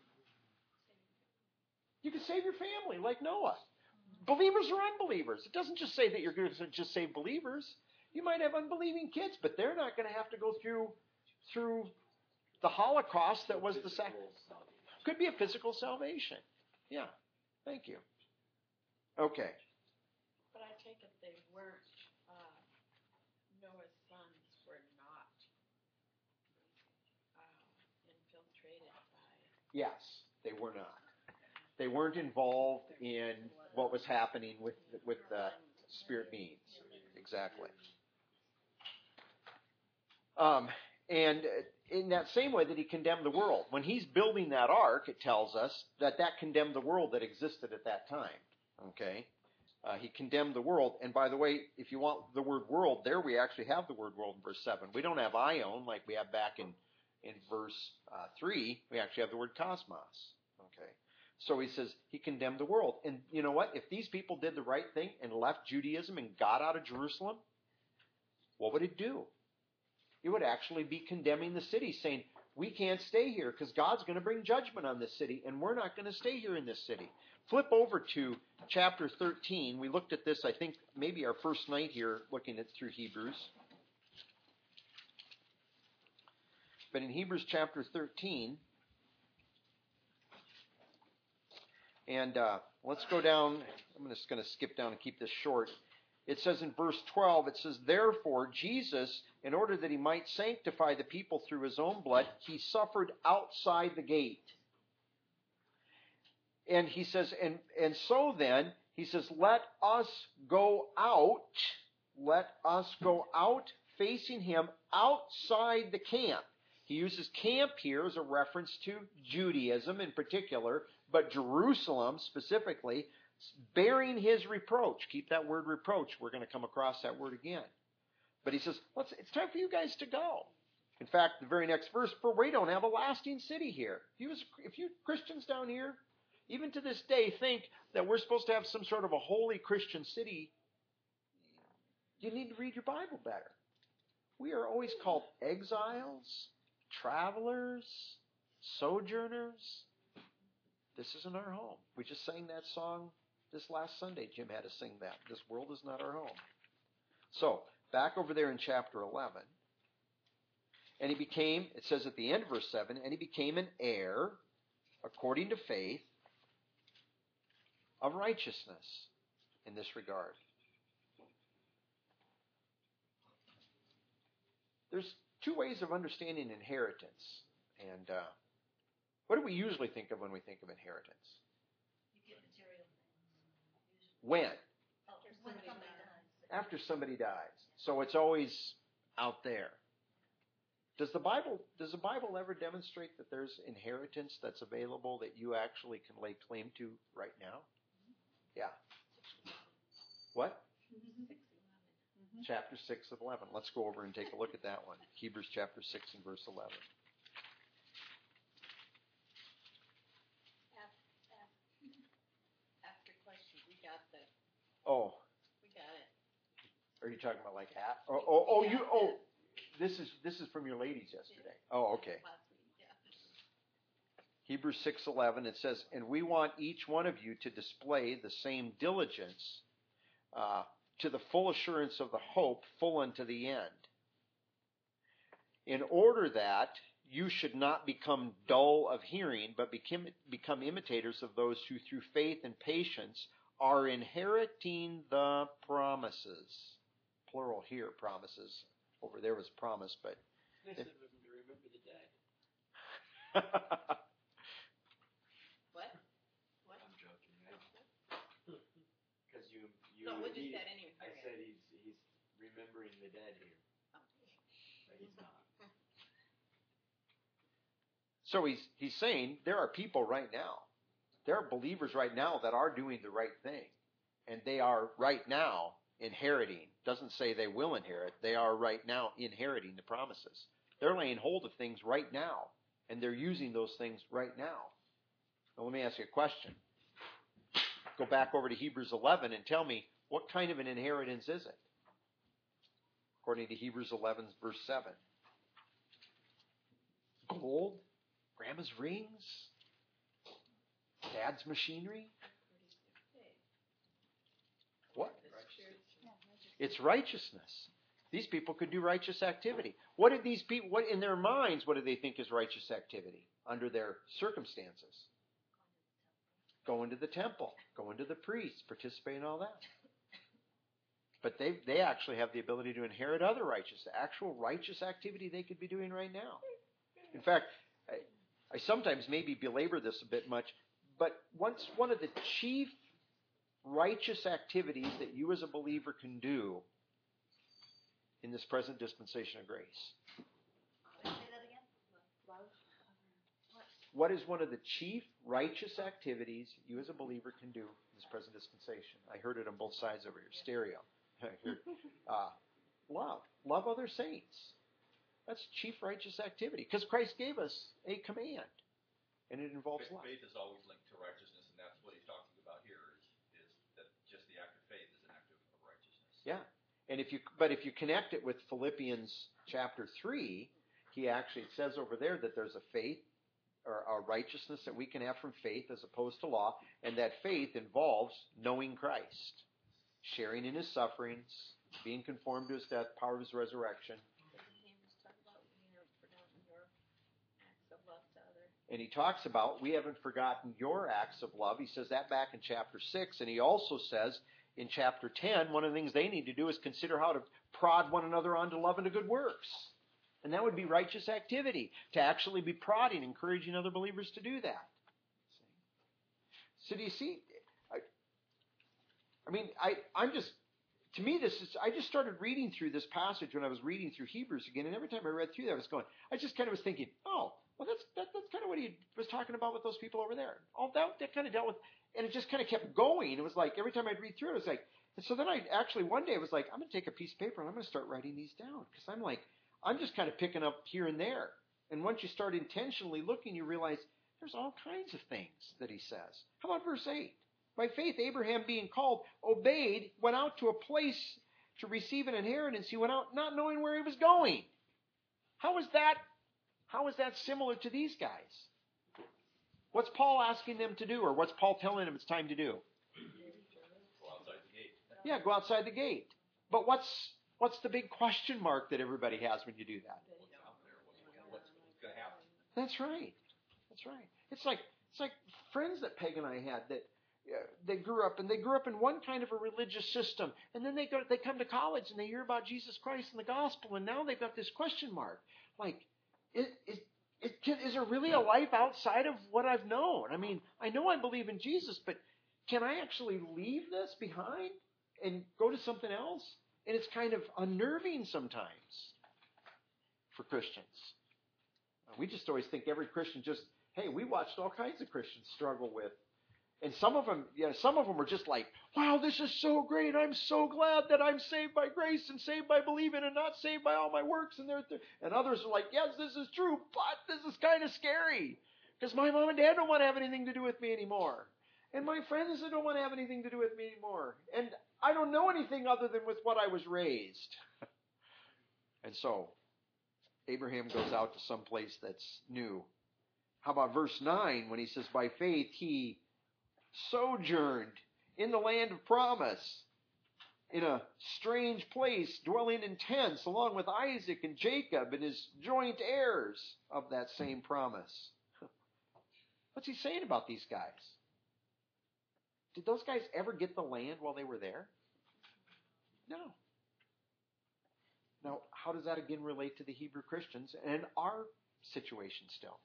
You can save your family like Noah. Believers or unbelievers. It doesn't just say that you're going to just save believers. You might have unbelieving kids, but they're not going to have to go through through the Holocaust that was the second. Could be a physical salvation. Yeah. Thank you. Okay. But I take it they weren't, uh, Noah's sons were not uh, infiltrated by... Yes, they were not. They weren't involved in what was happening with with the spirit beings. Exactly. Um, and in that same way that he condemned the world. When he's building that ark, it tells us that that condemned the world that existed at that time. Okay? Uh, he condemned the world. And by the way, if you want the word world, there we actually have the word world in verse seven. We don't have ion like we have back in, in verse uh, three. We actually have the word cosmos. Okay? So he says he condemned the world. And you know what? If these people did the right thing and left Judaism and got out of Jerusalem, what would it do? It would actually be condemning the city, saying, we can't stay here because God's going to bring judgment on this city, and we're not going to stay here in this city. Flip over to chapter thirteen. We looked at this, I think, maybe our first night here looking at through Hebrews. But in Hebrews chapter thirteen, and uh, let's go down. I'm just going to skip down and keep this short. It says in verse twelve, it says, therefore, Jesus, in order that he might sanctify the people through his own blood, he suffered outside the gate. And he says, and, and so then, he says, let us go out, let us go out facing him outside the camp. He uses camp here as a reference to Judaism in particular, but Jerusalem specifically, bearing his reproach. Keep that word reproach. We're going to come across that word again. But he says, Let's, it's time for you guys to go. In fact, the very next verse, for we don't have a lasting city here. If you, if you Christians down here, even to this day, think that we're supposed to have some sort of a holy Christian city, you need to read your Bible better. We are always called exiles, travelers, sojourners. This isn't our home. We just sang that song this last Sunday. Jim had to sing that. This world is not our home. So, back over there in chapter eleven. And he became, it says at the end of verse seven, and he became an heir, according to faith, of righteousness in this regard. There's two ways of understanding inheritance. And uh, what do we usually think of when we think of inheritance? You get material things. When? Oh, when somebody dies. After somebody dies. So it's always out there. Does the Bible does the Bible ever demonstrate that there's inheritance that's available that you actually can lay claim to right now? Yeah. What? Chapter six of eleven. Let's go over and take a look at that one. Hebrews chapter six and verse eleven. Ask, ask, ask your question. We got the, Oh, we got it. are you talking about like hat? Oh, oh, oh We you got oh. this. This is this is from your ladies yesterday. Oh, okay. Last week, yeah. Hebrews six eleven, it says, and we want each one of you to display the same diligence uh, to the full assurance of the hope full unto the end, in order that you should not become dull of hearing, but become, become imitators of those who through faith and patience are inheriting the promises. Plural here, promises. Over there was promise, but... This is to remember the dead. What? What? I'm joking, right? Because you, you, No, what you he- said anyway. I said he's he's remembering the dead here, but he's not. So he's he's saying there are people right now, there are believers right now that are doing the right thing, and they are right now inheriting. Doesn't say they will inherit. They are right now inheriting the promises. They're laying hold of things right now, and they're using those things right now. Now let me ask you a question. Go back over to Hebrews eleven and tell me, what kind of an inheritance is it? According to Hebrews eleven, verse seven. Gold? Grandma's rings? Dad's machinery? What? It's righteousness. These people could do righteous activity. What did these people, what in their minds, what do they think is righteous activity under their circumstances? Going to the temple, going to the priest, participate in all that. But they they actually have the ability to inherit other righteous, actual righteous activity they could be doing right now. In fact, I, I sometimes maybe belabor this a bit much, but once one of the chief righteous activities that you as a believer can do in this present dispensation of grace. Say that again? Love. What is one of the chief righteous activities you as a believer can do in this present dispensation? I heard it on both sides over here. Stereo. I heard, uh, love. Love other saints. That's chief righteous activity. Because Christ gave us a command. And it involves Faith, love. faith is always linked to righteousness, and that's what he's talking about here. Is is that just the act of faith is an act of, of righteousness? Yeah. And if you, but if you connect it with Philippians chapter three, he actually says over there that there's a faith or a righteousness that we can have from faith as opposed to law, and that faith involves knowing Christ, sharing in his sufferings, being conformed to his death, power of his resurrection. And he talks about, we haven't forgotten your acts of love. He says that back in chapter six. And he also says in chapter ten, one of the things they need to do is consider how to prod one another on to love and to good works. And that would be righteous activity, to actually be prodding, encouraging other believers to do that. So do you see? I, I mean, I, I'm just, to me, this is, I just started reading through this passage when I was reading through Hebrews again. And every time I read through that, I was going, I just kind of was thinking, oh, well, that's that, that's kind of what he was talking about with those people over there. All that, that kind of dealt with, and it just kind of kept going. It was like every time I'd read through it, it was like, and so then I actually one day I was like, I'm going to take a piece of paper and I'm going to start writing these down, because I'm like, I'm just kind of picking up here and there. And once you start intentionally looking, you realize there's all kinds of things that he says. How about verse eight? By faith, Abraham being called, obeyed, went out to a place to receive an inheritance. He went out not knowing where he was going. How is that? How is that similar to these guys? What's Paul asking them to do, or what's Paul telling them it's time to do? Go outside the gate. Yeah, go outside the gate. But what's what's the big question mark that everybody has when you do that? What's out there? What's, what's, what's going to happen? That's right. That's right. It's like it's like friends that Peg and I had that uh, they grew up and they grew up in one kind of a religious system, and then they go they come to college and they hear about Jesus Christ and the gospel, and now they've got this question mark like. Is, is, is, is there really a life outside of what I've known? I mean, I know I believe in Jesus, but can I actually leave this behind and go to something else? And it's kind of unnerving sometimes. for Christians. We just always think every Christian just, hey, we watched all kinds of Christians struggle with. And some of them, yeah, some of them are just like, wow, this is so great. I'm so glad that I'm saved by grace and saved by believing and not saved by all my works. And, they're, and others are like, yes, this is true, but this is kind of scary because my mom and dad don't want to have anything to do with me anymore. And my friends don't want to have anything to do with me anymore. And I don't know anything other than with what I was raised. And so Abraham goes out to some place that's new. How about verse nine when he says, by faith he sojourned in the land of promise, in a strange place, dwelling in tents, along with Isaac and Jacob and his joint heirs of that same promise. What's he saying about these guys? Did those guys ever get the land while they were there? No. Now, how does that again relate to the Hebrew Christians and our situation still?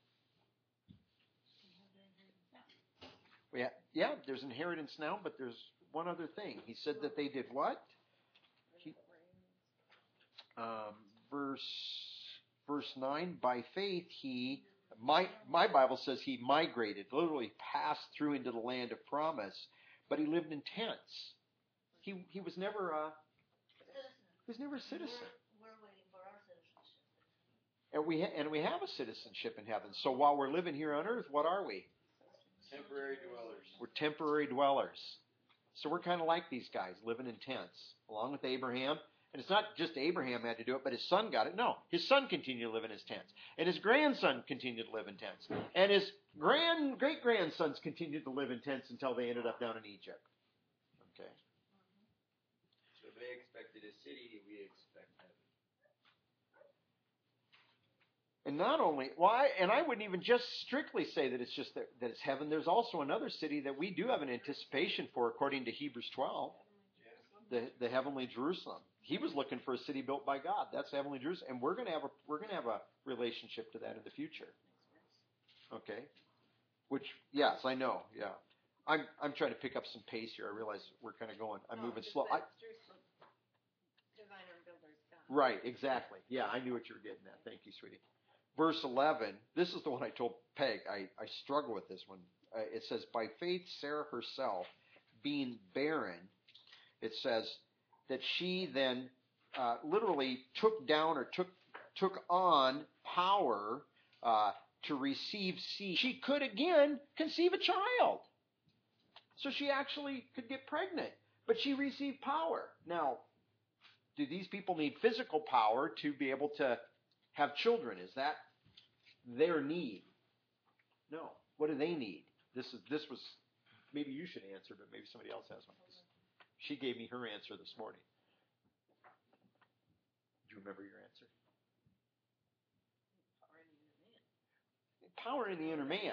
Yeah, yeah, there's inheritance now, but there's one other thing. He said that they did what? He, um, verse verse nine. By faith, he my my Bible says he migrated, literally passed through into the land of promise, but he lived in tents. He he was never a he was never a citizen. We're, we're waiting for our citizenship. And we ha- and we have a citizenship in heaven. So while we're living here on earth, what are we? Temporary dwellers. We're temporary dwellers. So we're kind of like these guys, living in tents, along with Abraham. And it's not just Abraham had to do it, but his son got it. No, his son continued to live in his tents. And his grandson continued to live in tents. And his grand great-grandsons continued to live in tents until they ended up down in Egypt. Okay. So if they expected a city, we expect heaven. And not only, well, I, and I wouldn't even just strictly say that it's just that, that it's heaven. There's also another city that we do have an anticipation for, according to Hebrews twelve, the the heavenly Jerusalem. He was looking for a city built by God. That's heavenly Jerusalem, and we're going to have a we're going to have a relationship to that in the future. Okay, which yes, I know. Yeah, I'm I'm trying to pick up some pace here. I realize we're kind of going. I'm moving slow. I, Designer and builder's God. right, exactly. Yeah, I knew what you were getting at. Thank you, sweetie. Verse eleven, this is the one I told Peg. I, I struggle with this one. Uh, it says, by faith Sarah herself, being barren, it says that she then uh, literally took down or took took on power uh, to receive seed. She could again conceive a child. So she actually could get pregnant, but she received power. Now, do these people need physical power to be able to have children? Is that their need? No. What do they need? This is this was maybe you should answer, but maybe somebody else has one. She gave me her answer this morning. Do you remember your answer? Power in the inner man.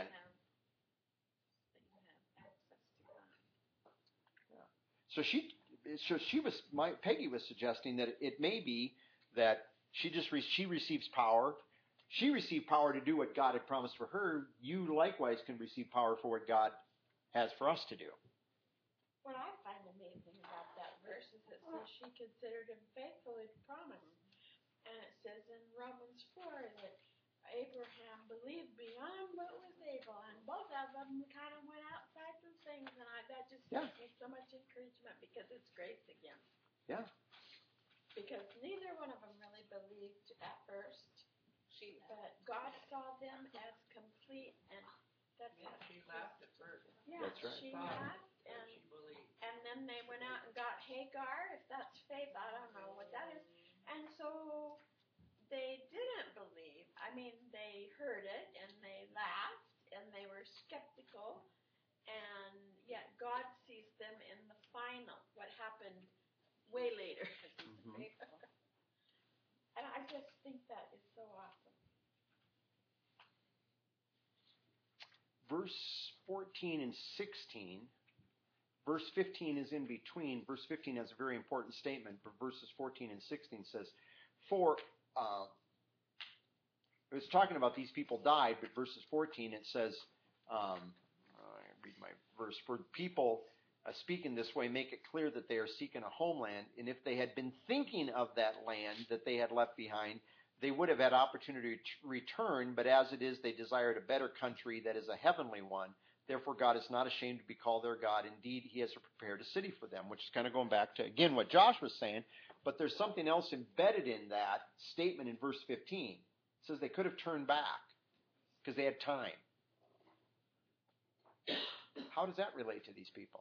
Yeah. So she, so she was. My Peggy was suggesting that it may be that she just re, she receives power. She received power to do what God had promised for her. You likewise can receive power for what God has for us to do. What I find amazing about that verse is it says she considered him faithful in promise. And it says in Romans four that Abraham believed beyond what was able. And both of them kind of went outside some things. And I, that just Yeah. gives me so much encouragement because it's grace again. Yeah. Because neither one of them really believed at first. She, but God saw them as complete, and that's Yeah, how she laughed at first. Yeah, That's right. she Thought laughed, that and she believed. and then they went out and got Hagar. If that's faith, I don't know what that is. And so they didn't believe. I mean, they heard it and they laughed and they were skeptical, and yet God sees them in the final. What happened way later. Mm-hmm. And I just think that is so awesome. Verse fourteen and sixteen. Verse fifteen is in between. Verse fifteen has a very important statement, but verses fourteen and sixteen says, for, uh, it was talking about these people died, but verses fourteen it says, um, I read my verse, for people uh, speaking this way make it clear that they are seeking a homeland, and if they had been thinking of that land that they had left behind, they would have had opportunity to return, but as it is, they desired a better country that is a heavenly one. Therefore, God is not ashamed to be called their God. Indeed, he has prepared a city for them, which is kind of going back to, again, what Josh was saying. But there's something else embedded in that statement in verse fifteen. It says they could have turned back because they had time. How does that relate to these people?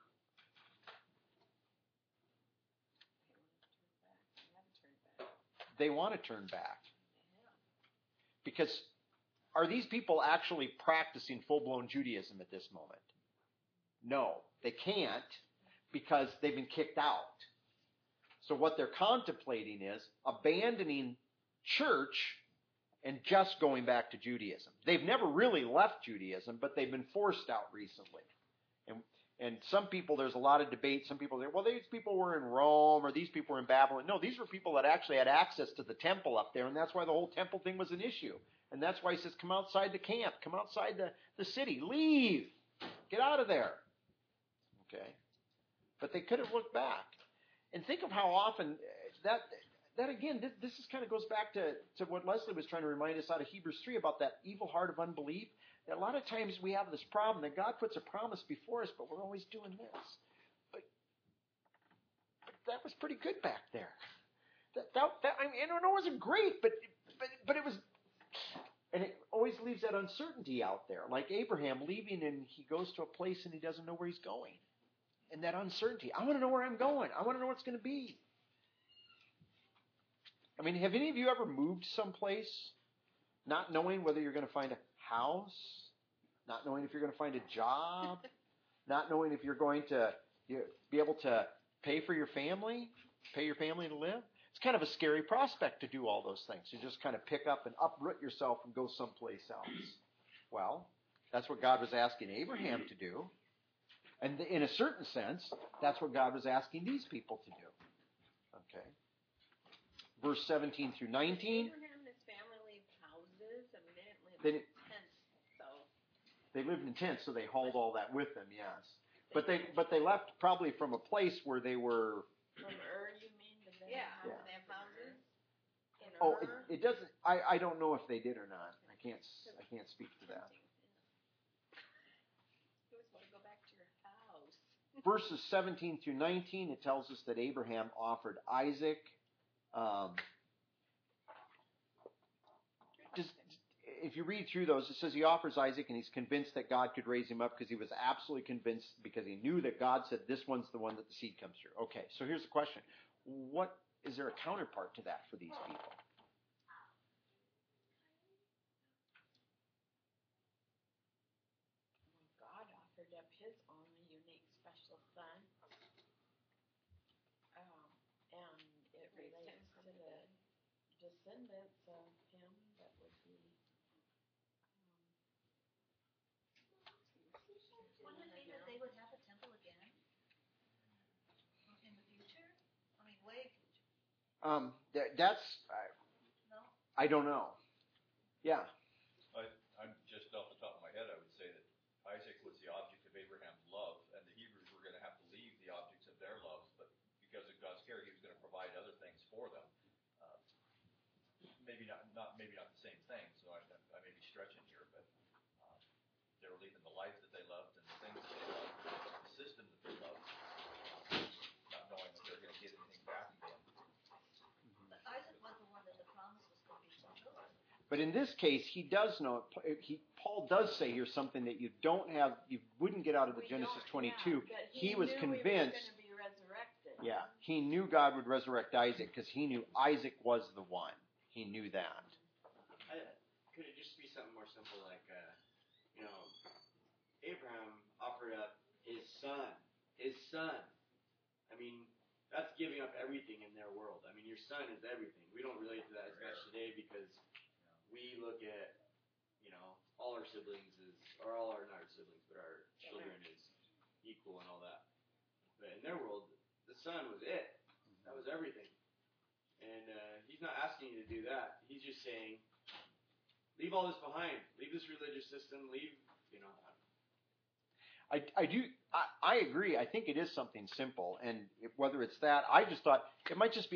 They want to turn back. Because are these people actually practicing full-blown Judaism at this moment? No, they can't because they've been kicked out. So what they're contemplating is abandoning church and just going back to Judaism. They've never really left Judaism, but they've been forced out recently. And and some people, there's a lot of debate. Some people say, well, these people were in Rome or these people were in Babylon. No, these were people that actually had access to the temple up there, and that's why the whole temple thing was an issue. And that's why he says, come outside the camp, come outside the, the city, leave, get out of there. Okay? But they could have looked back. And think of how often that, that again, this, this is kind of goes back to, to what Leslie was trying to remind us out of Hebrews three about that evil heart of unbelief. That a lot of times we have this problem that God puts a promise before us, but we're always doing this. But, but that was pretty good back there. That, that, that I mean, I know it wasn't great, but, but, but it was, and it always leaves that uncertainty out there. Like Abraham leaving and he goes to a place and he doesn't know where he's going. And that uncertainty. I want to know where I'm going. I want to know what it's going to be. I mean, have any of you ever moved someplace not knowing whether you're going to find a house, not knowing if you're going to find a job, not knowing if you're going to you know, be able to pay for your family, pay your family to live? It's kind of a scary prospect to do all those things. You just kind of pick up and uproot yourself and go someplace else. Well, that's what God was asking Abraham to do. And in a certain sense, that's what God was asking these people to do. Okay. Verse seventeen through nineteen. Abraham and his family leave houses. I mean, they didn't live They in didn't- tents, so. They lived in tents, so they hauled all that with them, yes. But they but they left probably from a place where they were. From Ur, you mean? Did they Yeah. have, Yeah. they have houses? In Oh, Ur? it, it doesn't. I, I don't know if they did or not. I can't I can't speak to that. You always want to go back to your house. Verses seventeen through nineteen, it tells us that Abraham offered Isaac. Um, just if you read through those, it says he offers Isaac, and he's convinced that God could raise him up because he was absolutely convinced because he knew that God said this one's the one that the seed comes through. Okay, so here's the question: what is there a counterpart to that for these people? When God offered up his only unique special son, um, and it relates to the descendants of him that would be. Wouldn't it be that they would have a temple again in the future? I mean, way future. Um, that, that's I, No? I don't know. Yeah. I, I'm just off the top of my head, I would say that Isaac was the object of Abraham's love, and the Hebrews were going to have to leave the objects of their loves, but because of God's care, he was going to provide other things for them. Uh, maybe not, not, maybe not the same thing. So I, I may be stretching here, but uh, they were leaving the life that they loved and the things that they loved, the system that they loved, not knowing that they're going to get anything back again. But Isaac was the one that the promise was going to be fulfilled. But in this case, he does know. He, Paul does say here something that you don't have, you wouldn't get out of the We Genesis don't- twenty-two. yeah, but he was knew convinced. We were going to be resurrected. Yeah, he knew God would resurrect Isaac because he knew Isaac was the one. He knew that. I, could it just be something more simple like, uh, you know, Abraham offered up his son, his son. I mean, that's giving up everything in their world. I mean, your son is everything. We don't relate to that as much today because we look at, you know, all our siblings is, or all our, not our siblings, but our children is equal and all that. But in their world, the son was it. That was everything. And uh, he's not asking you to do that. He's just saying, leave all this behind. Leave this religious system. Leave, you know. I, I do. I, I agree. I think it is something simple, and if, whether it's that, I just thought it might just be a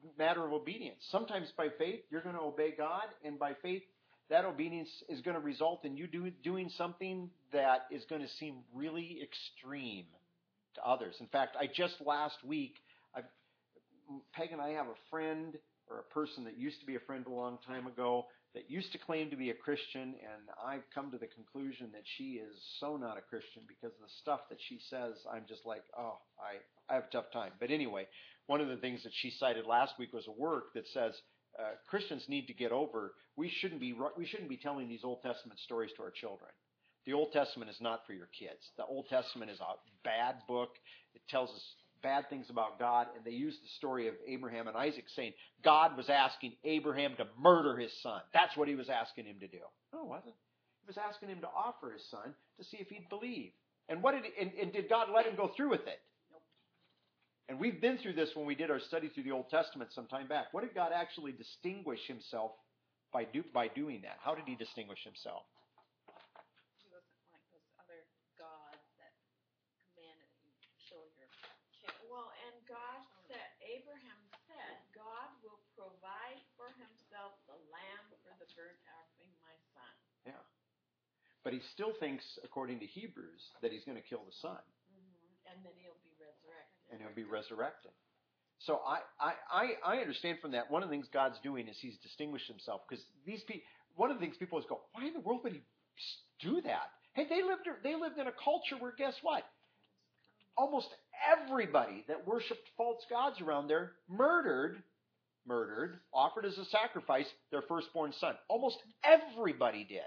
matter of obedience. Sometimes by faith, you're going to obey God, and by faith, that obedience is going to result in you do, doing something that is going to seem really extreme to others. In fact, I just last week, I've, Peg and I have a friend or a person that used to be a friend a long time ago that used to claim to be a Christian, and I've come to the conclusion that she is so not a Christian because the stuff that she says, I'm just like, oh, I, I have a tough time. But anyway, one of the things that she cited last week was a work that says uh, Christians need to get over, we shouldn't be we shouldn't be telling these Old Testament stories to our children. The Old Testament is not for your kids. The Old Testament is a bad book. It tells us bad things about God, and they use the story of Abraham and Isaac saying God was asking Abraham to murder his son. That's what he was asking him to do. No, it wasn't. He was asking him to offer his son to see if he'd believe. And what did he, and, and did God let him go through with it? Nope. And we've been through this when we did our study through the Old Testament some time back. What did God actually distinguish himself by do, by doing that? How did he distinguish himself? He wasn't like those other gods that commanded that you show your kid. Well, and God said, Abraham said, God will provide for himself the lamb for the burnt offering, my son. Yeah. But he still thinks, according to Hebrews, that he's going to kill the son. Mm-hmm. And then he'll be resurrected. And he'll be resurrected. So I, I, I understand from that, one of the things God's doing is he's distinguished himself. Because these people, one of the things people always go, why in the world would he do that? Hey, they lived, they lived in a culture where, guess what? Almost everybody that worshipped false gods around there murdered, murdered, offered as a sacrifice their firstborn son. Almost everybody did.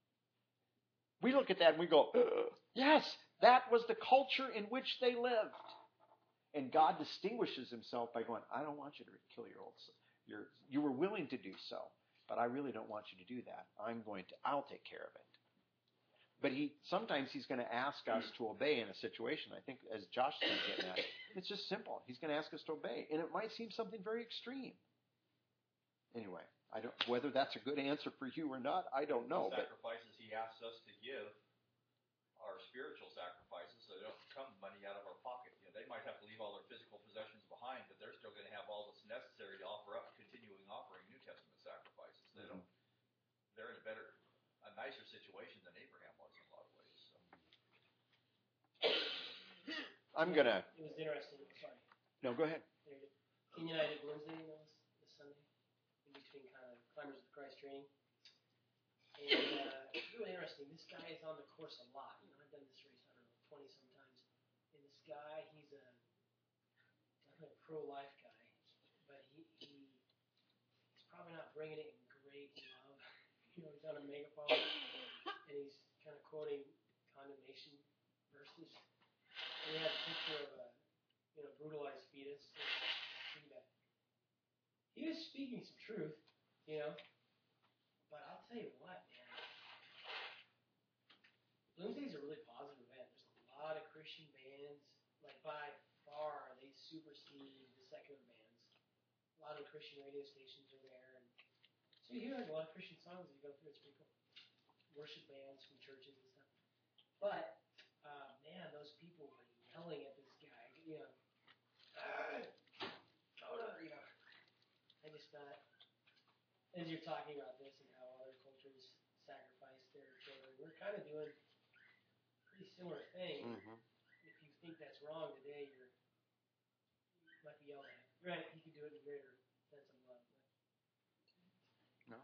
We look at that and we go, yes, that was the culture in which they lived. And God distinguishes himself by going, I don't want you to kill your old son. You're, you were willing to do so, but I really don't want you to do that. I'm going to, I'll take care of it. But he sometimes he's going to ask us to obey in a situation. I think, as Josh is getting at, it's just simple. He's going to ask us to obey, and it might seem something very extreme. Anyway, I don't whether that's a good answer for you or not. I don't know. The but sacrifices he asks us to give are spiritual sacrifices, so they don't come money out of our pocket. You know, they might have to leave all their physical possessions behind, but they're still going to have all that's necessary to offer up continuing offering New Testament sacrifices. They don't. They're in a better, a nicer situation than Abraham was in a lot of ways. So. I'm gonna. It was interesting. Sorry. No, go ahead. Kenny and I did Wednesday, you know, this, this Sunday, in between kind of Climbers of Christ training. And uh, it's really interesting. This guy is on the course a lot. You know, I've done this race, I don't know, twenty sometimes. And this guy, he's a definitely a pro-life guy, but he, he he's probably not bringing it in great love. You know, he's on a megaphone, and he's kind of quoting condemnation verses. And he had a picture of a, you know, brutalized fetus. Pretty bad. He was speaking some truth, you know. But I'll tell you what, man. Bloomsday's a really positive event. There's a lot of Christian bands. Like, by far, they supersede the secular bands. A lot of the Christian radio stations are there. And so you hear like, a lot of Christian songs as you go through. It's pretty cool. Worship bands from churches and stuff. But, uh, man, those people were yelling at this guy. You know, you know. I just thought, as you're talking about this and how other cultures sacrifice their children, we're kind of doing a pretty similar thing. Mm-hmm. If you think that's wrong today, you're you might be yelled at. Right? You can do it in greater sense of love. No.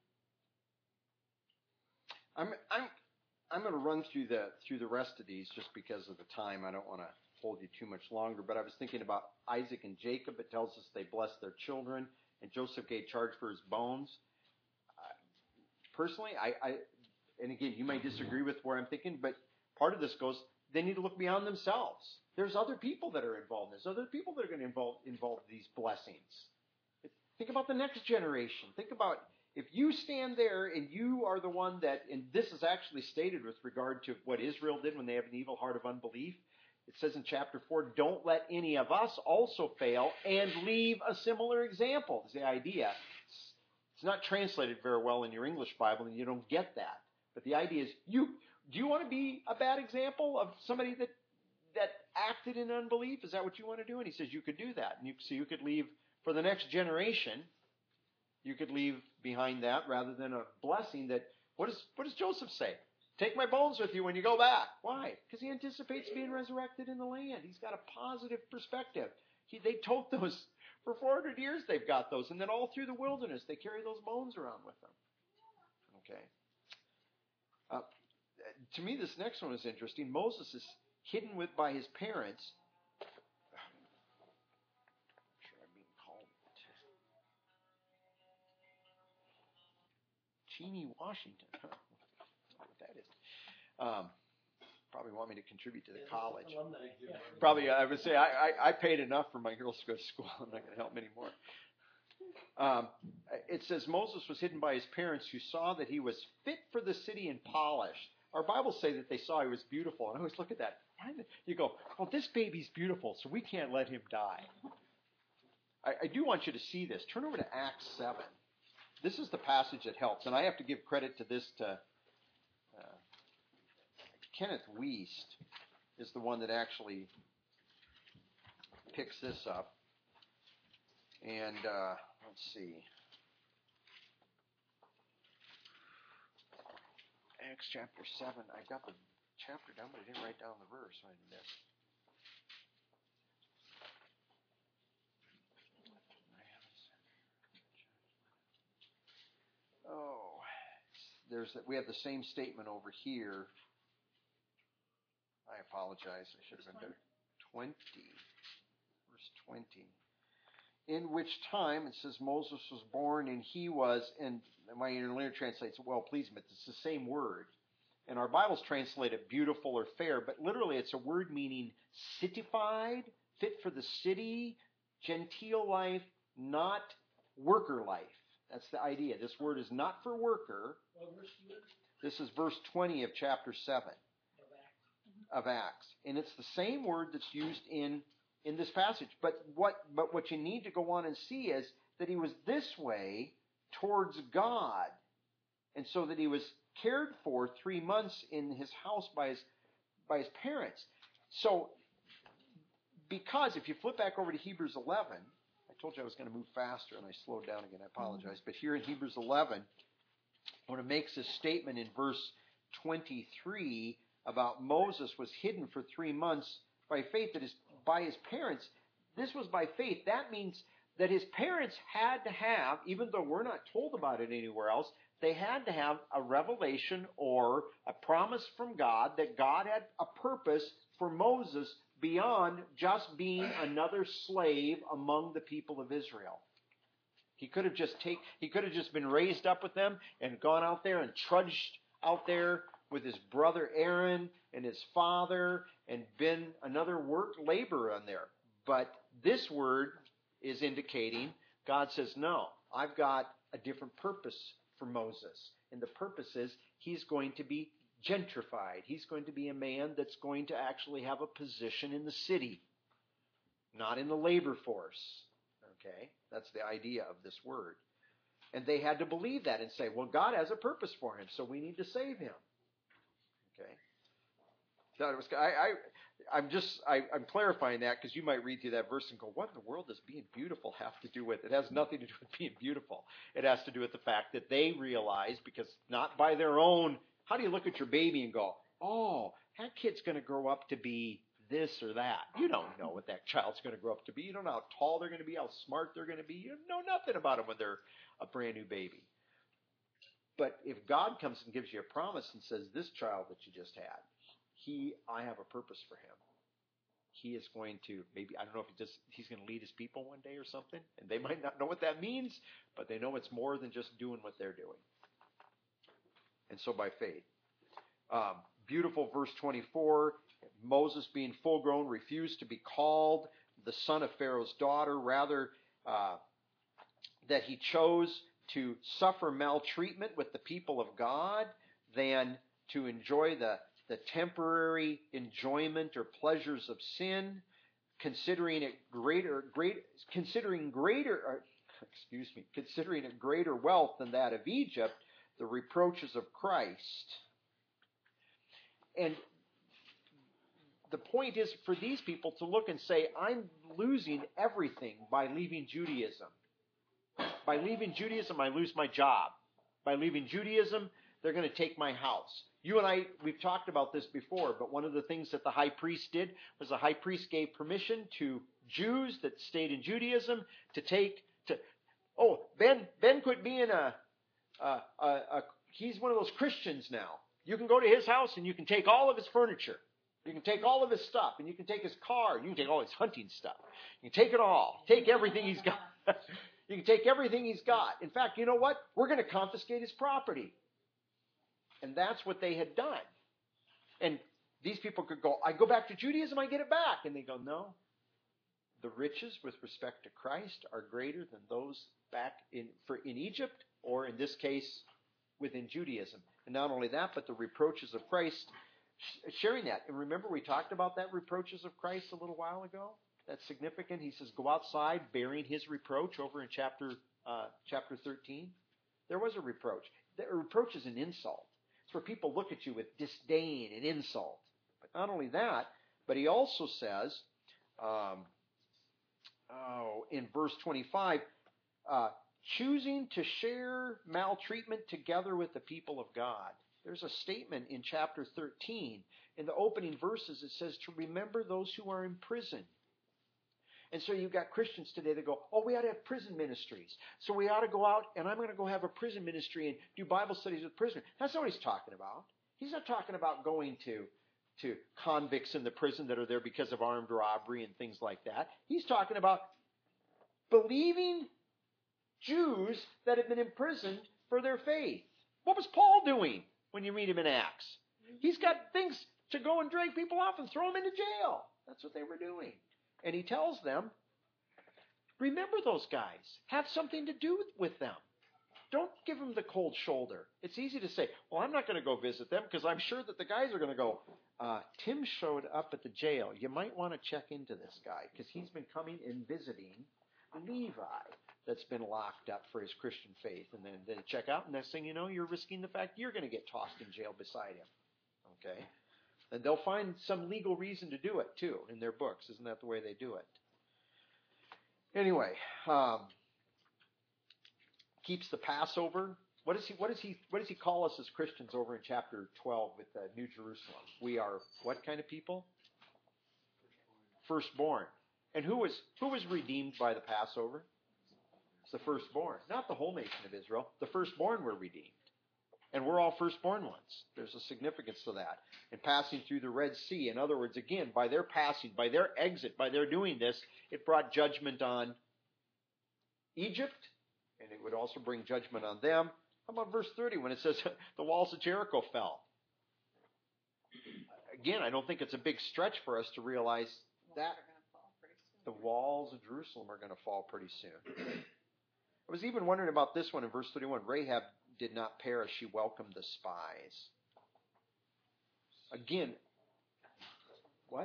I'm I'm I'm going to run through the through the rest of these just because of the time. I don't want to hold you too much longer. But I was thinking about Isaac and Jacob. It tells us they blessed their children, and Joseph gave charge for his bones. Uh, personally, I, I and again, you may disagree with where I'm thinking, but part of this goes. They need to look beyond themselves. There's other people that are involved. There's other people that are going to involve involve these blessings. Think about the next generation. Think about if you stand there and you are the one that, and this is actually stated with regard to what Israel did when they have an evil heart of unbelief. It says in chapter four, don't let any of us also fail and leave a similar example. Is the idea. It's, it's not translated very well in your English Bible, and you don't get that. But the idea is, you do you want to be a bad example of somebody that that acted in unbelief? Is that what you want to do? And he says you could do that, and you, so you could leave for the next generation, you could leave behind that rather than a blessing that, what does, what does Joseph say? Take my bones with you when you go back. Why? Because he anticipates being resurrected in the land. He's got a positive perspective. He, they tote those, for four hundred years they've got those, and then all through the wilderness they carry those bones around with them. Okay. Uh, to me, this next one is interesting. Moses is hidden with by his parents. I'm sure I'm being called. Cheney, Washington. Huh? That's not what that is. Um, probably want me to contribute to the Yeah, college. alumni. Yeah. Probably, I would say I, I, I paid enough for my girls to go to school. I'm not going to help them anymore. Um, it says Moses was hidden by his parents, who saw that he was fit for the city and polished. Our Bibles say that they saw he was beautiful, and I always look at that. You go, well, this baby's beautiful, so we can't let him die. I, I do want you to see this. Turn over to Acts seven. This is the passage that helps, and I have to give credit to this to uh, Kenneth Wiest is the one that actually picks this up. And uh, let's see. Acts chapter seven. I got the chapter down, but I didn't write down the verse. I missed. Oh, there's that. We have the same statement over here. I apologize. I should have been better. Twenty, verse twenty. In which time, it says Moses was born, and he was, and my interlinear translates, well, please, but it's the same word. And our Bibles translate it beautiful or fair, but literally it's a word meaning citified, fit for the city, genteel life, not worker life. That's the idea. This word is not for worker. What verse do you read? This is verse twenty of chapter seven of Acts. And it's the same word that's used in in this passage. But what but what you need to go on and see is that he was this way towards God. And so that he was cared for three months in his house by his by his parents. So because if you flip back over to Hebrews eleven, I told you I was going to move faster and I slowed down again. I apologize. But here in Hebrews eleven, when it makes this statement in verse twenty-three about Moses was hidden for three months by faith, that is by his parents. This was by faith. That means that his parents had to have, even though we're not told about it anywhere else, they had to have a revelation or a promise from God that God had a purpose for Moses beyond just being another slave among the people of Israel. He could have just take, he could have just been raised up with them and gone out there and trudged out there with his brother Aaron and his father and been another work laborer on there. But this word is indicating, God says, no, I've got a different purpose for Moses. And the purpose is he's going to be gentrified. He's going to be a man that's going to actually have a position in the city, not in the labor force. Okay? That's the idea of this word. And they had to believe that and say, well, God has a purpose for him, so we need to save him. Okay? So it was, I, I, I'm just, I, I'm clarifying that because you might read through that verse and go, what in the world does being beautiful have to do with it? It has nothing to do with being beautiful. It has to do with the fact that they realized, because not by their own, how do you look at your baby and go, oh, that kid's going to grow up to be this or that? You don't know what that child's going to grow up to be. You don't know how tall they're going to be, how smart they're going to be. You know nothing about them when they're a brand new baby. But if God comes and gives you a promise and says, this child that you just had, he, I have a purpose for him. He is going to, maybe, I don't know if he just, he's going to lead his people one day or something. And they might not know what that means, but they know it's more than just doing what they're doing. And so by faith. Um, beautiful verse twenty-four, Moses being full grown refused to be called the son of Pharaoh's daughter. Rather, uh, that he chose to suffer maltreatment with the people of God than to enjoy the, the temporary enjoyment or pleasures of sin, considering it greater, great, considering greater, or, excuse me, considering it greater wealth than that of Egypt, the reproaches of Christ. And the point is for these people to look and say, I'm losing everything by leaving Judaism. By leaving Judaism, I lose my job. By leaving Judaism, they're going to take my house. You and I, we've talked about this before, but one of the things that the high priest did was the high priest gave permission to Jews that stayed in Judaism to take, to, oh, Ben, Ben quit being a, a, a, a, he's one of those Christians now. You can go to his house and you can take all of his furniture. You can take all of his stuff, and you can take his car. You can take all his hunting stuff. You can take it all. Take everything he's got. You can take everything he's got. In fact, you know what? We're going to confiscate his property. And that's what they had done. And these people could go, I go back to Judaism, I get it back. And they go, no. The riches with respect to Christ are greater than those back in for in Egypt, or in this case, within Judaism. And not only that, but the reproaches of Christ, sharing that. And remember, we talked about that reproaches of Christ a little while ago? That's significant. He says, go outside bearing his reproach over in chapter uh, chapter thirteen. There was a reproach. The reproach is an insult. It's where people look at you with disdain and insult. But not only that, but he also says, um, oh, in verse twenty-five, uh, choosing to share maltreatment together with the people of God. There's a statement in chapter thirteen. In the opening verses, it says to remember those who are in prison. And so you've got Christians today that go, oh, we ought to have prison ministries. So we ought to go out, and I'm going to go have a prison ministry and do Bible studies with prisoners. That's not what he's talking about. He's not talking about going to, to convicts in the prison that are there because of armed robbery and things like that. He's talking about believing Jews that have been imprisoned for their faith. What was Paul doing when you read him in Acts? He's got things to go and drag people off and throw them into jail. That's what they were doing. And he tells them, remember those guys. Have something to do with them. Don't give them the cold shoulder. It's easy to say, well, I'm not going to go visit them because I'm sure that the guys are going to go, uh, Tim showed up at the jail. You might want to check into this guy because he's been coming and visiting Levi that's been locked up for his Christian faith. And then they check out, and next thing you know, you're risking the fact you're going to get tossed in jail beside him. Okay? And they'll find some legal reason to do it, too, in their books. Isn't that the way they do it? Anyway, um, keeps the Passover. What does he? What does he? What does he call us as Christians over in chapter twelve with uh, New Jerusalem? We are what kind of people? Firstborn. And who was who was redeemed by the Passover? It's the firstborn, not the whole nation of Israel. The firstborn were redeemed. And we're all firstborn ones. There's a significance to that. And passing through the Red Sea, in other words, again, by their passing, by their exit, by their doing this, it brought judgment on Egypt, and it would also bring judgment on them. How about verse thirty when it says the walls of Jericho fell? Again, I don't think it's a big stretch for us to realize that the walls of Jerusalem are going to fall pretty soon. I was even wondering about this one in verse thirty-one. Rahab did not perish, she welcomed the spies. Again, what?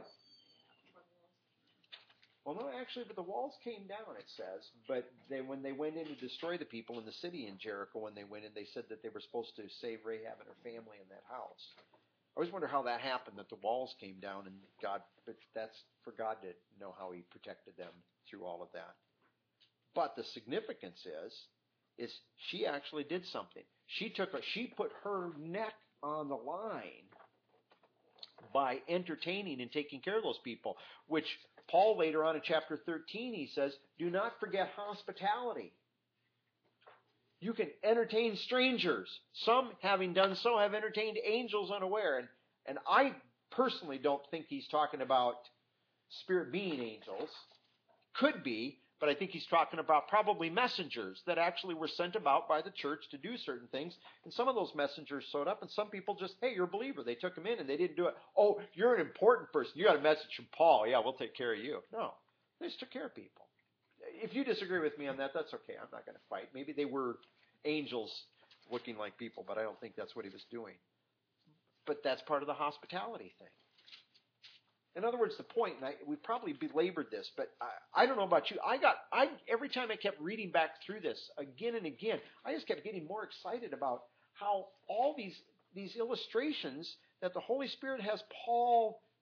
Well, no, actually, but the walls came down, it says. But they, when they went in to destroy the people in the city in Jericho, when they went in, they said that they were supposed to save Rahab and her family in that house. I always wonder how that happened, that the walls came down, and God, but that's for God to know how he protected them through all of that. But the significance is, is she actually did something. She took a, she put her neck on the line by entertaining and taking care of those people, which Paul later on in chapter thirteen, he says, do not forget hospitality. You can entertain strangers. Some, having done so, have entertained angels unaware. And, and I personally don't think he's talking about spirit being angels. Could be. But I think he's talking about probably messengers that actually were sent about by the church to do certain things. And some of those messengers showed up, and some people just, hey, you're a believer. They took him in, and they didn't do it. Oh, you're an important person. You got a message from Paul. Yeah, we'll take care of you. No, they just took care of people. If you disagree with me on that, that's okay. I'm not going to fight. Maybe they were angels looking like people, but I don't think that's what he was doing. But that's part of the hospitality thing. In other words, the point, and I, we probably belabored this, but I, I don't know about you. I got, I every time I kept reading back through this again and again, I just kept getting more excited about how all these these illustrations that the Holy Spirit has Paul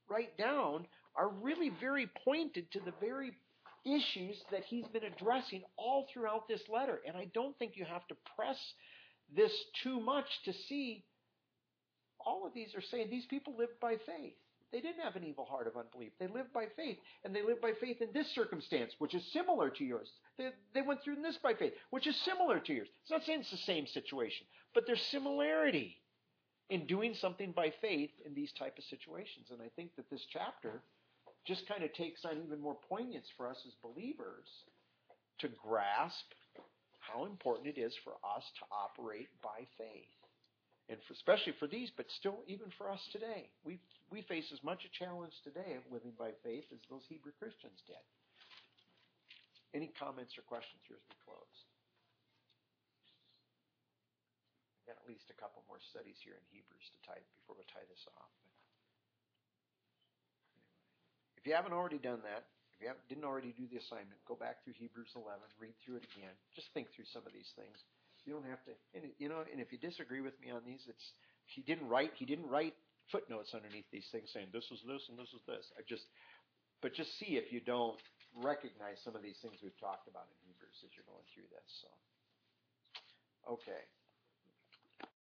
write down are really very pointed to the very issues that he's been addressing all throughout this letter. And I don't think you have to press this too much to see all of these are saying these people lived by faith. They didn't have an evil heart of unbelief. They lived by faith. And they lived by faith in this circumstance, which is similar to yours. They, they went through this by faith, which is similar to yours. It's not saying it's the same situation, but there's similarity in doing something by faith in these type of situations. And I think that this chapter just kind of takes on even more poignance for us as believers to grasp how important it is for us to operate by faith. And for, especially for these, but still even for us today. We we face as much a challenge today of living by faith as those Hebrew Christians did. Any comments or questions here as we close? We've got at least a couple more studies here in Hebrews to tie before we tie this off. But anyway, if you haven't already done that, if you haven't, didn't already do the assignment, go back through Hebrews eleven, read through it again. Just think through some of these things. You don't have to, and you know. And if you disagree with me on these, it's he didn't write. He didn't write footnotes underneath these things saying this is this and this is this. I just, but just see if you don't recognize some of these things we've talked about in Hebrews as you're going through this. So, okay.